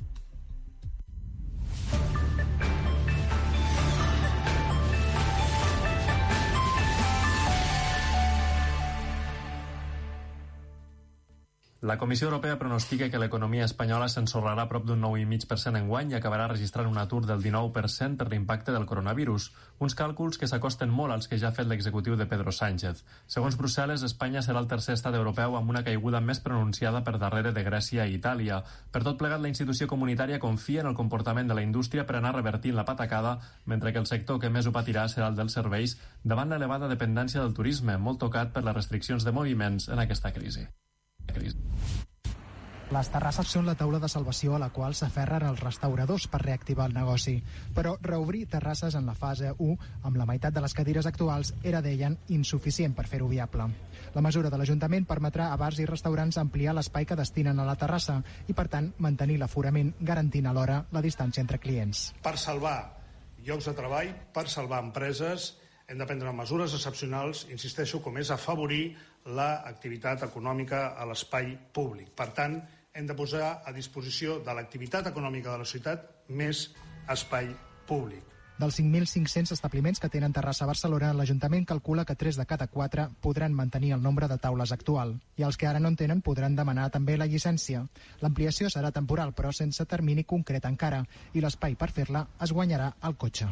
La Comissió Europea pronostica que l'economia espanyola s'ensorrarà prop d'un 9,5% enguany i acabarà registrant un atur del 19% per l'impacte del coronavirus, uns càlculs que s'acosten molt als que ja ha fet l'executiu de Pedro Sánchez. Segons Brussel·les, Espanya serà el tercer estat europeu amb una caiguda més pronunciada per darrere de Grècia i Itàlia. Per tot plegat, la institució comunitària confia en el comportament de la indústria per anar revertint la patacada, mentre que el sector que més ho patirà serà el dels serveis davant l'elevada dependència del turisme, molt tocat per les restriccions de moviments en aquesta crisi. Les terrasses són la taula de salvació a la qual s'aferren els restauradors per reactivar el negoci. Però reobrir terrasses en la fase 1, amb la meitat de les cadires actuals, era, deien, insuficient per fer-ho viable. La mesura de l'Ajuntament permetrà a bars i restaurants ampliar l'espai que destinen a la terrassa i, per tant, mantenir l'aforament, garantint alhora la distància entre clients. Per salvar llocs de treball, per salvar empreses, hem de prendre mesures excepcionals, insisteixo, com és afavorir l'activitat econòmica a l'espai públic. Per tant, hem de posar a disposició de l'activitat econòmica de la ciutat més espai públic. Dels 5.500 establiments que tenen terrassa a Barcelona, l'Ajuntament calcula que 3 de cada 4 podran mantenir el nombre de taules actual. I els que ara no en tenen podran demanar també la llicència. L'ampliació serà temporal, però sense termini concret encara, i l'espai per fer-la es guanyarà al cotxe.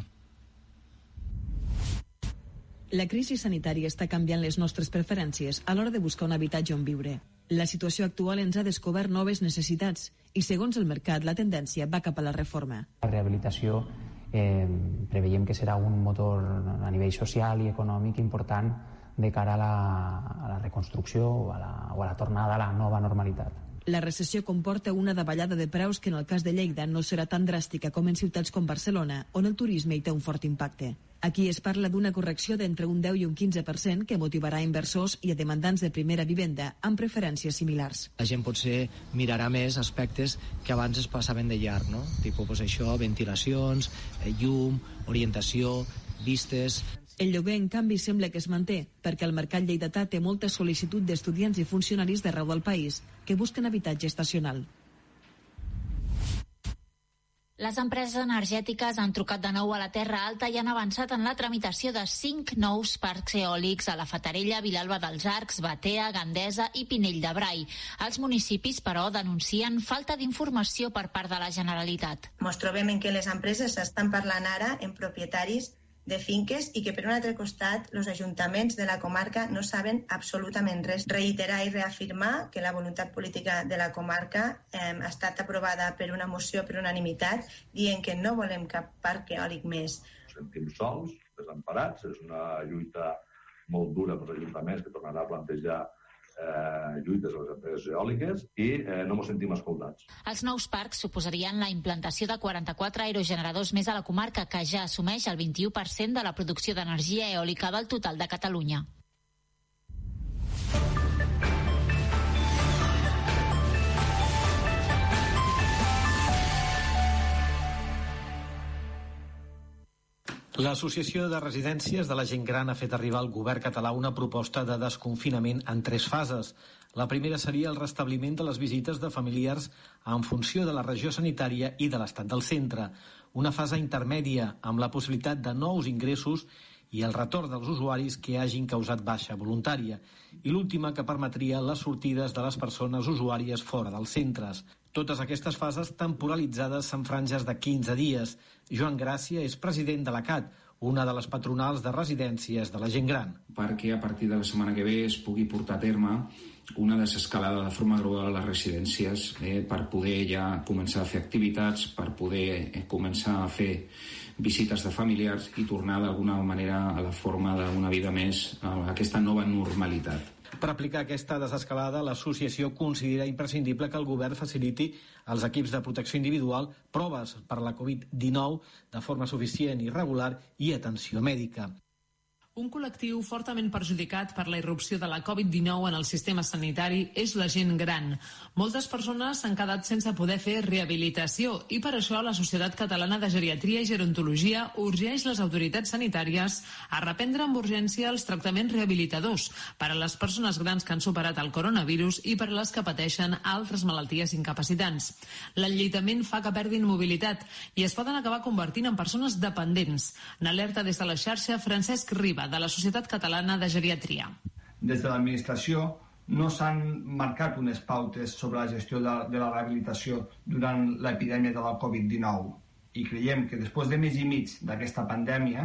La crisi sanitària està canviant les nostres preferències a l'hora de buscar un habitatge on viure. La situació actual ens ha descobert noves necessitats i, segons el mercat, la tendència va cap a la reforma. La rehabilitació preveiem que serà un motor a nivell social i econòmic important de cara a la reconstrucció o a la tornada a la nova normalitat. La recessió comporta una davallada de preus que en el cas de Lleida no serà tan dràstica com en ciutats com Barcelona, on el turisme hi té un fort impacte. Aquí es parla d'una correcció d'entre un 10 i un 15% que motivarà inversors i a demandants de primera vivenda amb preferències similars. La gent potser mirarà més aspectes que abans es passaven de llarg, no? Tipus això, ventilacions, llum, orientació, vistes. El lloguer, en canvi, sembla que es manté, perquè el mercat lleidatà té molta sol·licitud d'estudiants i funcionaris d'arreu del país que busquen habitatge estacional. Les empreses energètiques han trucat de nou a la Terra Alta i han avançat en la tramitació de 5 nous parcs eòlics a la Fatarella, Vilalba dels Arcs, Batea, Gandesa i Pinell de Brai. Els municipis, però, denuncien falta d'informació per part de la Generalitat. Ens trobem en què les empreses estan parlant ara en propietaris de finques i que, per un altre costat, els ajuntaments de la comarca no saben absolutament res. Reiterar i reafirmar que la voluntat política de la comarca ha estat aprovada per una moció per unanimitat dient que no volem cap parc eòlic més. Ens sentim sols, desemparats, és una lluita molt dura per als ajuntaments que tornarà a plantejar lluites a les empreses eòliques i no ens sentim escoltats. Els nous parcs suposarien la implantació de 44 aerogeneradors més a la comarca, que ja assumeix el 21% de la producció d'energia eòlica del total de Catalunya. L'Associació de Residències de la Gent Gran ha fet arribar al govern català una proposta de desconfinament en 3 fases. La primera seria el restabliment de les visites de familiars en funció de la regió sanitària i de l'estat del centre. Una fase intermèdia amb la possibilitat de nous ingressos i el retorn dels usuaris que hagin causat baixa voluntària. I l'última, que permetria les sortides de les persones usuàries fora dels centres. Totes aquestes fases temporalitzades en franges de 15 dies. Joan Gràcia és president de l'ACAT, una de les patronals de residències de la gent gran. Perquè a partir de la setmana que ve es pugui portar a terme una desescalada de forma gradual a les residències per poder ja començar a fer activitats, per poder començar a fer visites de familiars i tornar d'alguna manera a la forma d'una vida més, a aquesta nova normalitat. Per aplicar aquesta desescalada, l'associació considera imprescindible que el govern faciliti als equips de protecció individual proves per la Covid-19 de forma suficient i regular i atenció mèdica. Un col·lectiu fortament perjudicat per la irrupció de la Covid-19 en el sistema sanitari és la gent gran. Moltes persones s'han quedat sense poder fer rehabilitació i per això la Societat Catalana de Geriatria i Gerontologia urgeix les autoritats sanitàries a reprendre amb urgència els tractaments rehabilitadors per a les persones grans que han superat el coronavirus i per a les que pateixen altres malalties incapacitants. L'enlleitament fa que perdin mobilitat i es poden acabar convertint en persones dependents. N'alerta des de la xarxa Francesc Riba, de la Societat Catalana de Geriatria. Des de l'administració no s'han marcat unes pautes sobre la gestió de la rehabilitació durant l'epidèmia de la Covid-19 i creiem que després de mes i mig d'aquesta pandèmia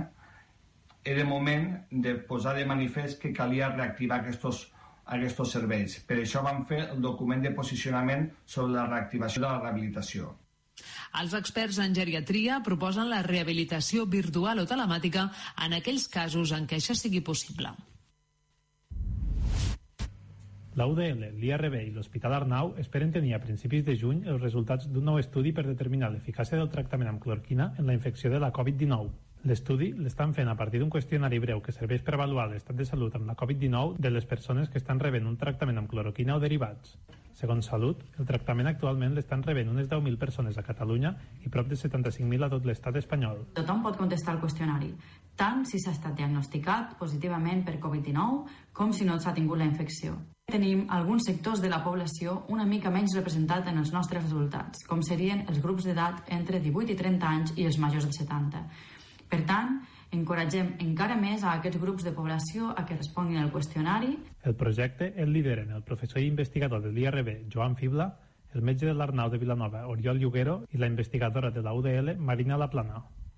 era moment de posar de manifest que calia reactivar aquests serveis. Per això vam fer el document de posicionament sobre la reactivació de la rehabilitació. Els experts en geriatria proposen la rehabilitació virtual o telemàtica en aquells casos en què això sigui possible. La UDL, l'IRB i l'Hospital Arnau esperen tenir a principis de juny els resultats d'un nou estudi per determinar l'eficàcia del tractament amb clorquina en la infecció de la Covid-19. L'estudi l'estan fent a partir d'un qüestionari breu que serveix per avaluar l'estat de salut amb la Covid-19 de les persones que estan rebent un tractament amb cloroquina o derivats. Segons Salut, el tractament actualment l'estan rebent unes 10.000 persones a Catalunya i prop de 75.000 a tot l'estat espanyol. Tothom pot contestar el qüestionari, tant si s'ha estat diagnosticat positivament per Covid-19 com si no s'ha tingut la infecció. Tenim alguns sectors de la població una mica menys representats en els nostres resultats, com serien els grups d'edat entre 18 i 30 anys i els majors de 70. Per tant, encoratgem encara més a aquests grups de població a que responguin al qüestionari. El projecte el lideren el professor i investigador de l'IRB, Joan Fibla, el metge de l'Arnau de Vilanova, Oriol Lloguero, i la investigadora de la UDL, Marina Laplana.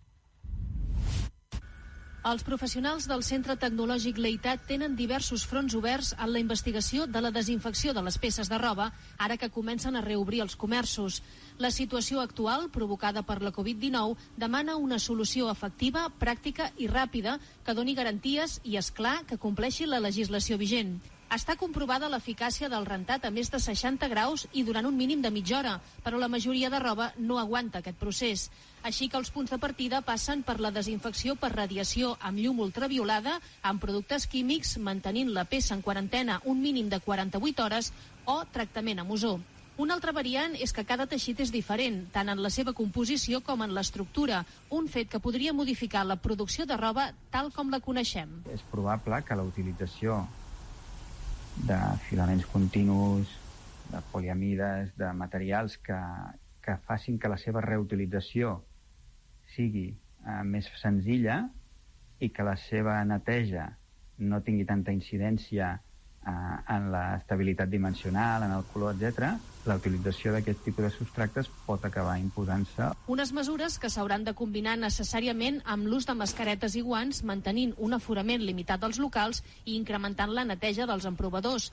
Els professionals del Centre Tecnològic Leitat tenen diversos fronts oberts en la investigació de la desinfecció de les peces de roba, ara que comencen a reobrir els comerços. La situació actual, provocada per la Covid-19, demana una solució efectiva, pràctica i ràpida que doni garanties i, és clar, que compleixi la legislació vigent. Està comprovada l'eficàcia del rentat a més de 60 graus i durant un mínim de mitja hora, però la majoria de roba no aguanta aquest procés. Així que els punts de partida passen per la desinfecció per radiació amb llum ultraviolada, amb productes químics, mantenint la peça en quarantena un mínim de 48 hores o tractament amb ozó. Una altra variant és que cada teixit és diferent, tant en la seva composició com en l'estructura, un fet que podria modificar la producció de roba tal com la coneixem. És probable que la utilització de filaments continus, de poliamides, de materials que facin que la seva reutilització sigui més senzilla i que la seva neteja no tingui tanta incidència en l'estabilitat dimensional, en el color, etc., la utilització d'aquest tipus de substractes pot acabar imposant-se. Unes mesures que s'hauran de combinar necessàriament amb l'ús de mascaretes i guants, mantenint un aforament limitat dels locals i incrementant la neteja dels emprovadors.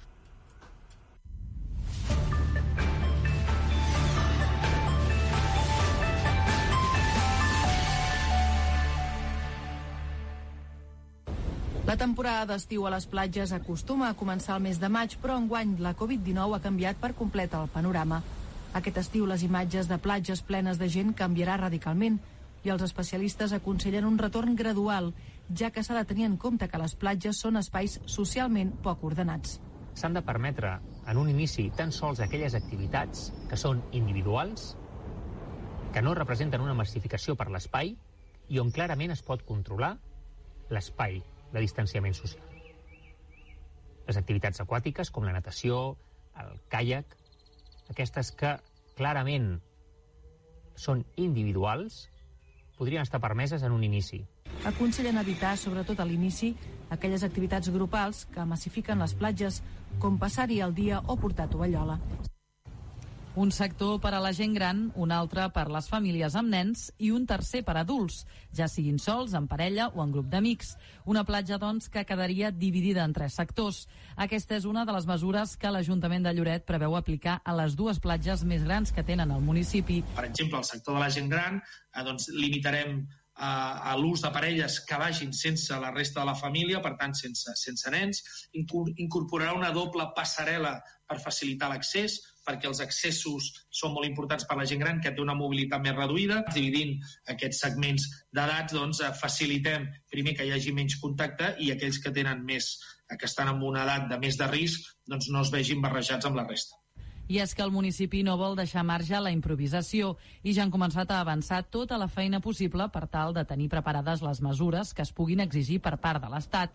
La temporada d'estiu a les platges acostuma a començar al mes de maig, però enguany la Covid-19 ha canviat per complet el panorama. Aquest estiu les imatges de platges plenes de gent canviarà radicalment i els especialistes aconsellen un retorn gradual, ja que s'ha de tenir en compte que les platges són espais socialment poc ordenats. S'han de permetre en un inici tan sols aquelles activitats que són individuals, que no representen una massificació per l'espai i on clarament es pot controlar l'espai de distanciament social. Les activitats aquàtiques, com la natació, el caiac, aquestes que clarament són individuals, podrien estar permeses en un inici. Aconsellen evitar, sobretot a l'inici, aquelles activitats grupals que massifiquen les platges, com passar-hi el dia o portar tovallola. Un sector per a la gent gran, un altre per les famílies amb nens i un tercer per adults, ja siguin sols, en parella o en grup d'amics. Una platja, doncs, que quedaria dividida en 3 sectors. Aquesta és una de les mesures que l'Ajuntament de Lloret preveu aplicar a les 2 platges més grans que tenen al municipi. Per exemple, al sector de la gent gran, doncs, limitarem a l'ús de parelles que vagin sense la resta de la família, per tant, sense nens. Incorporarà una doble passarel·la per facilitar l'accés, perquè els accessos són molt importants per a la gent gran, que té una mobilitat més reduïda. Dividint aquests segments d'edats, doncs, facilitem primer que hi hagi menys contacte i aquells que tenen més, que estan en una edat de més de risc, doncs no es vegin barrejats amb la resta. I és que el municipi no vol deixar marge a la improvisació i ja han començat a avançar tota la feina possible per tal de tenir preparades les mesures que es puguin exigir per part de l'Estat.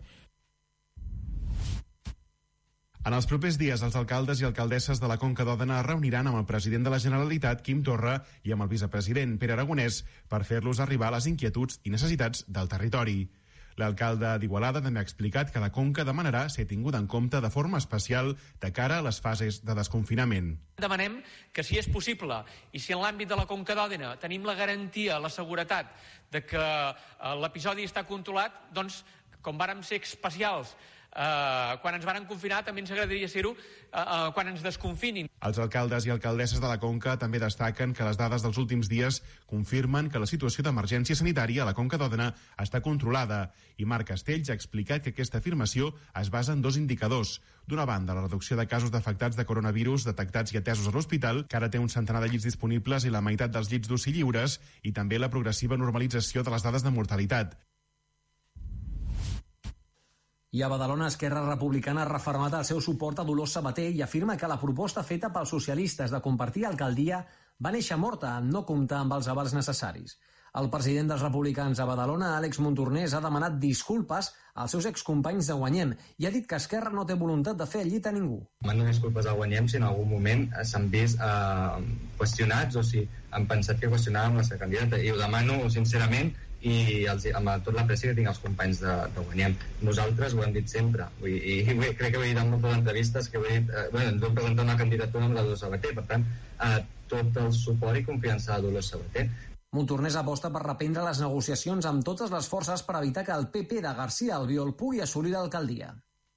En els propers dies, els alcaldes i alcaldesses de la Conca d'Òdena es reuniran amb el president de la Generalitat, Quim Torra, i amb el vicepresident, Pere Aragonès, per fer-los arribar les inquietuds i necessitats del territori. L'alcalde d'Igualada també ha explicat que la Conca demanarà ser tinguda en compte de forma especial de cara a les fases de desconfinament. Demanem que, si és possible, i si en l'àmbit de la Conca d'Òdena tenim la garantia, la seguretat de que l'episodi està controlat, doncs, com vàrem ser especials Quan ens van confinar també ens agradaria ser-ho quan ens desconfinin. Els alcaldes i alcaldesses de la Conca també destaquen que les dades dels últims dies confirmen que la situació d'emergència sanitària a la Conca d'Òdena està controlada. I Marc Castells ha explicat que aquesta afirmació es basa en 2 indicadors. D'una banda, la reducció de casos d'afectats de coronavirus detectats i atesos a l'hospital, que ara té un centenar de llits disponibles i la meitat dels llits d'UCI lliures, i també la progressiva normalització de les dades de mortalitat. I a Badalona, Esquerra Republicana ha refermat el seu suport a Dolors Sabater i afirma que la proposta feta pels socialistes de compartir alcaldia va néixer morta en no comptar amb els avals necessaris. El president dels republicans a Badalona, Àlex Montornès, ha demanat disculpes als seus excompanys de Guanyem i ha dit que Esquerra no té voluntat de fer el llit a ningú. Demano disculpes a Guanyem si en algun moment s'han vist qüestionats o si han pensat que qüestionàvem la seva candidata. I ho demano sincerament i amb tot l'apreci que tinc els companys de Guanyem. Nosaltres ho hem dit sempre i crec que ho he dit en moltes entrevistes que ens vam presentar una candidatura amb la Dolors Sabater, per tant tot el suport i confiança a Dolors Sabater. Montornès aposta per reprendre les negociacions amb totes les forces per evitar que el PP de García Albiol pugui assolir l'alcaldia.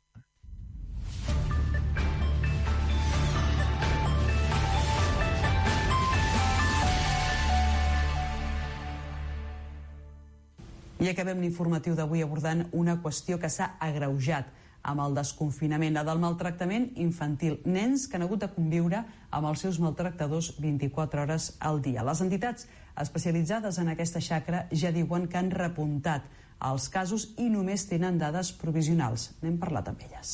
I acabem l'informatiu d'avui abordant una qüestió que s'ha agreujat amb el desconfinament, la del maltractament infantil. Nens que han hagut de conviure amb els seus maltractadors 24 hores al dia. Les entitats especialitzades en aquesta xacra ja diuen que han repuntat els casos i només tenen dades provisionals. N'hem parlat amb elles.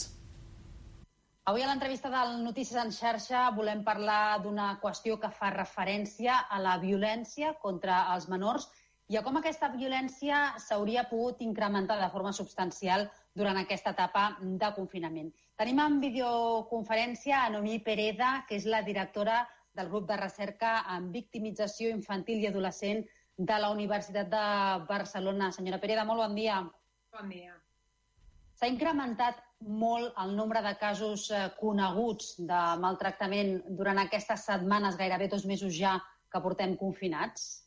Avui a l'entrevista del Notícies en xarxa volem parlar d'una qüestió que fa referència a la violència contra els menors i a com aquesta violència s'hauria pogut incrementar de forma substancial durant aquesta etapa de confinament. Tenim en videoconferència a Noemí Pereda, que és la directora del grup de recerca en victimització infantil i adolescent de la Universitat de Barcelona. Senyora Pereda, molt bon dia. Bon dia. S'ha incrementat molt el nombre de casos coneguts de maltractament durant aquestes setmanes, gairebé 2 mesos ja, que portem confinats?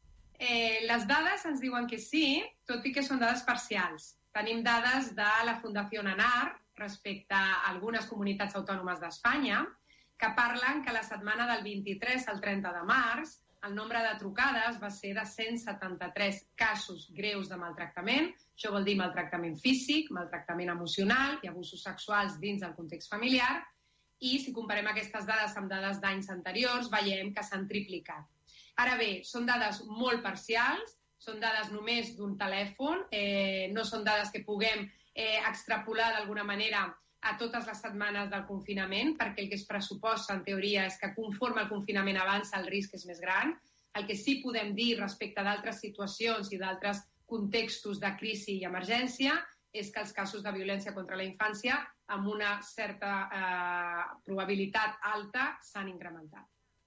Les dades ens diuen que sí, tot i que són dades parcials. Tenim dades de la Fundació ANAR respecte a algunes comunitats autònomes d'Espanya que parlen que la setmana del 23 al 30 de març el nombre de trucades va ser de 173 casos greus de maltractament. Això vol dir maltractament físic, maltractament emocional i abusos sexuals dins del context familiar. I si comparem aquestes dades amb dades d'anys anteriors, veiem que s'han triplicat. Ara bé, són dades molt parcials, són dades només d'un telèfon, no són dades que puguem extrapolar d'alguna manera a totes les setmanes del confinament, perquè el que es pressuposa, en teoria, és que conforme el confinament avança el risc és més gran. El que sí podem dir respecte d'altres situacions i d'altres contextos de crisi i emergència és que els casos de violència contra la infància, amb una certa probabilitat alta, s'han incrementat.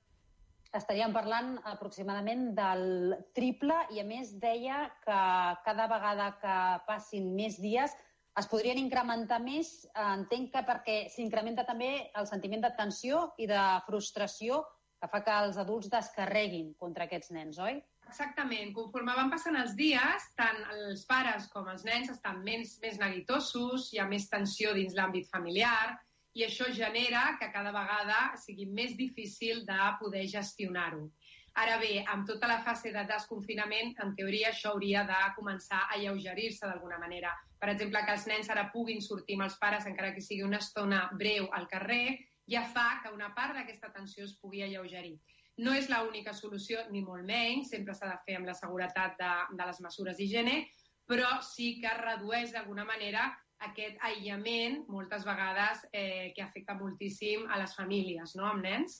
Estaríem parlant aproximadament del triple i, a més, deia que cada vegada que passin més dies es podrien incrementar més. Entenc que perquè s'incrementa també el sentiment de tensió i de frustració que fa que els adults descarreguin contra aquests nens, oi? Exactament. Conforme van passant els dies, tant els pares com els nens estan més neguitosos, hi ha més tensió dins l'àmbit familiar, i això genera que cada vegada sigui més difícil de poder gestionar-ho. Ara bé, amb tota la fase de desconfinament, en teoria això hauria de començar a alleugerir-se d'alguna manera. Per exemple, que els nens ara puguin sortir amb els pares, encara que sigui una estona breu al carrer, ja fa que una part d'aquesta tensió es pugui alleugerir. No és l'única solució, ni molt menys, sempre s'ha de fer amb la seguretat de les mesures d'higiene, però sí que redueix d'alguna manera aquest aïllament, moltes vegades, que afecta moltíssim a les famílies, no?, amb nens.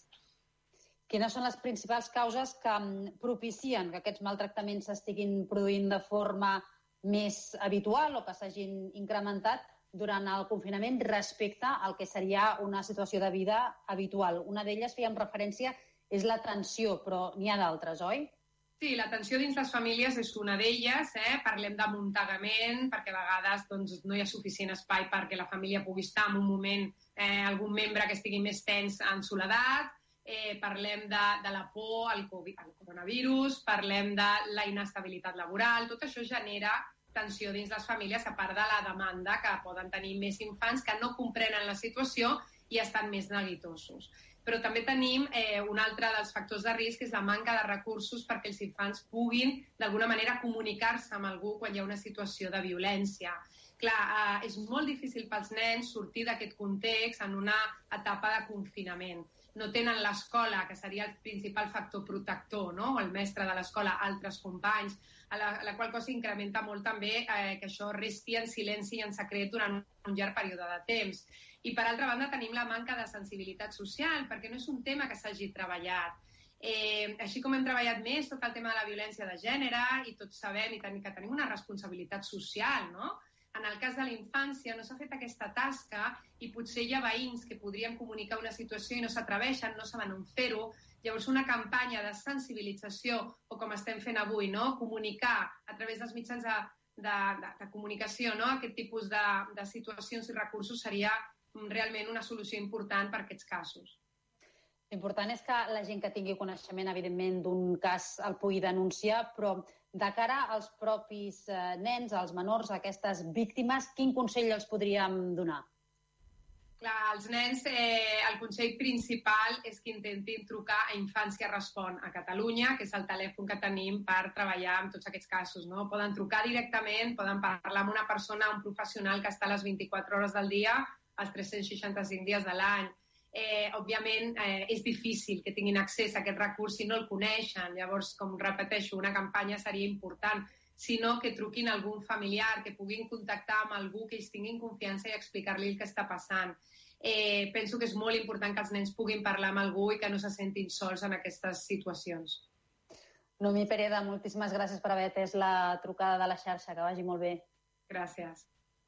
Quines són les principals causes que propicien que aquests maltractaments s'estiguin produint de forma més habitual o que s'hagin incrementat durant el confinament respecte al que seria una situació de vida habitual? Una d'elles, fèiem referència, és la tensió, però n'hi ha d'altres, oi? Sí, la tensió dins les famílies és una d'elles. Parlem d'amuntegament, perquè a vegades no hi ha suficient espai perquè la família pugui estar en un moment, algun membre que estigui més tens en soledat. Parlem de la por al coronavirus, parlem de la inestabilitat laboral. Tot això genera tensió dins les famílies, a part de la demanda que poden tenir més infants que no comprenen la situació i estan més neguitosos. Però també tenim un altre dels factors de risc, que és la manca de recursos perquè els infants puguin, d'alguna manera, comunicar-se amb algú quan hi ha una situació de violència. Clar, és molt difícil pels nens sortir d'aquest context en una etapa de confinament. No tenen l'escola, que seria el principal factor protector, no? O el mestre de l'escola, altres companys, a la qual cosa incrementa molt també que això resti en silenci i en secret durant un llarg període de temps. I, per altra banda, tenim la manca de sensibilitat social, perquè no és un tema que s'hagi treballat. Així com hem treballat més tot el tema de la violència de gènere, i tots sabem que tenim una responsabilitat social, no? En el cas de la infància no s'ha fet aquesta tasca i potser hi ha veïns que podrien comunicar una situació i no s'atreveixen, no saben on fer-ho. Llavors, una campanya de sensibilització, o com estem fent avui, no? Comunicar a través dels mitjans de comunicació, no? Aquest tipus de situacions i recursos seria realment una solució important per a aquests casos. L'important és que la gent que tingui coneixement, evidentment, d'un cas el pugui denunciar, però de cara als propis nens, als menors, a aquestes víctimes, quin consell els podríem donar? Clar, als nens el consell principal és que intentin trucar a Infància Respon a Catalunya, que és el telèfon que tenim per treballar en tots aquests casos, no? Poden trucar directament, poden parlar amb una persona, un professional que està a les 24 hores del dia, els 365 dies de l'any. Òbviament, és difícil que tinguin accés a aquest recurs si no el coneixen. Llavors, com repeteixo, una campanya seria important, sinó que truquin a algun familiar, que puguin contactar amb algú que ells tinguin confiança i explicar-li el que està passant. Penso que és molt important que els nens puguin parlar amb algú i que no se sentin sols en aquestes situacions. Noemí Pereda, moltíssimes gràcies per haver atès la trucada de la xarxa. Que vagi molt bé. Gràcies.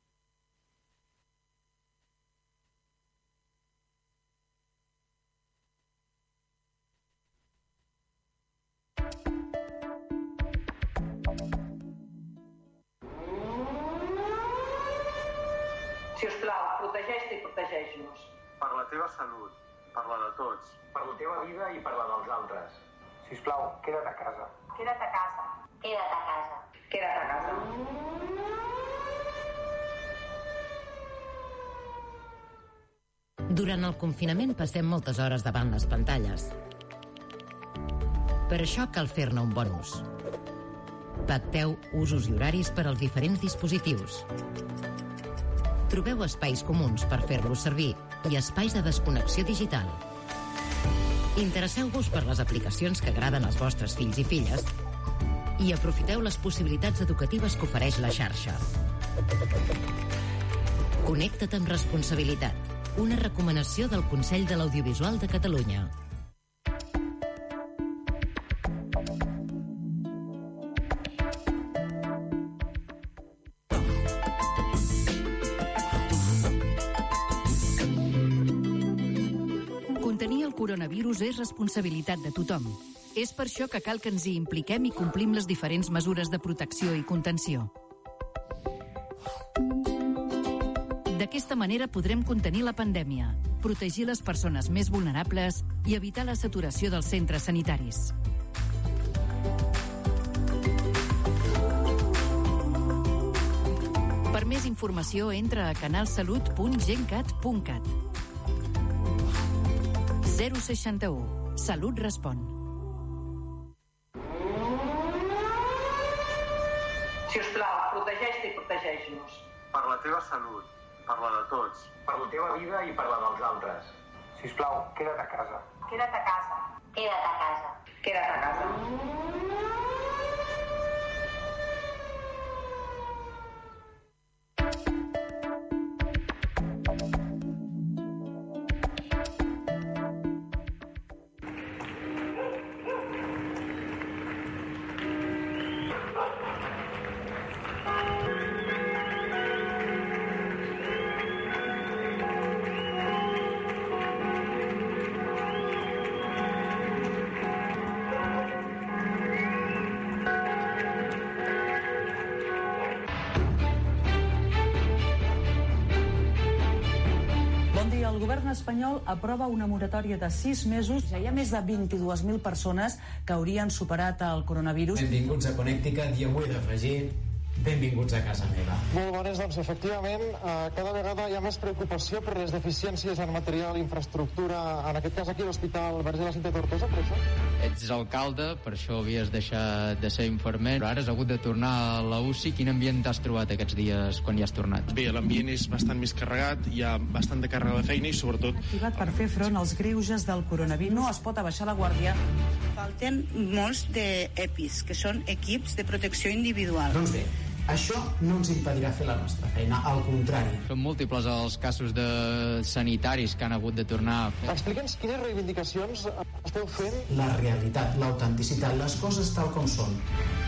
Sisplau, protegeix-te i protegeix-nos. Per la teva salut, per la de tots. Per la teva vida i per la dels altres. Sisplau, queda't a casa. Queda't a casa. Queda't a casa. Queda't a casa. Durant el confinament passem moltes hores davant les pantalles. Per això cal fer-ne un bon ús. Pacteu usos i horaris per als diferents dispositius. Trobeu espais comuns per fer-los servir i espais de desconnexió digital. Interesseu-vos per les aplicacions que agraden als vostres fills i filles i aprofiteu les possibilitats educatives que ofereix la xarxa. Connecta't amb responsabilitat. Una recomanació del Consell de l'Audiovisual de Catalunya. Contenir el coronavirus és responsabilitat de tothom. És per això que cal que ens hi impliquem i complim les diferents mesures de protecció i contenció. D'aquesta manera podrem contenir la pandèmia, protegir les persones més vulnerables i evitar la saturació dels centres sanitaris. Per més informació, entra a canalsalut.gencat.cat. 061. Salut respon. Sisplau, protegeix-te i protegeix-nos. Per la teva salut, per la de tots. Per la teva vida i per la dels altres. Sisplau, queda't a casa. Queda't a casa. Queda't a casa. Queda't a casa. El govern espanyol aprova una moratòria de 6 mesos. Ja hi ha més de 22.000 persones que haurien superat el coronavirus. Benvinguts a Connecticut i avui he d'afegir benvinguts a casa meva. Molt bones, doncs efectivament, cada vegada hi ha més preocupació per les deficiències en material, infraestructura, en aquest cas aquí a l'Hospital Verge de la Cinta Tortosa, per això? Ets alcalde, per això havies deixat de ser infermer, però ara has hagut de tornar a la UCI. Quin ambient t'has trobat aquests dies quan hi has tornat? Bé, l'ambient és bastant més carregat, hi ha bastant de càrrega de feina i sobretot... Activat per fer front als greuges del coronavirus. No es pot abaixar la guàrdia. Falten molts d'EPIs, que són equips de protecció individual. Doncs bé, això no ens impedirà fer la nostra feina, al contrari. Són múltiples els casos de sanitaris que han hagut de tornar a fer. Explica'ns quines reivindicacions esteu fent. La realitat, l'autenticitat, les coses tal com són.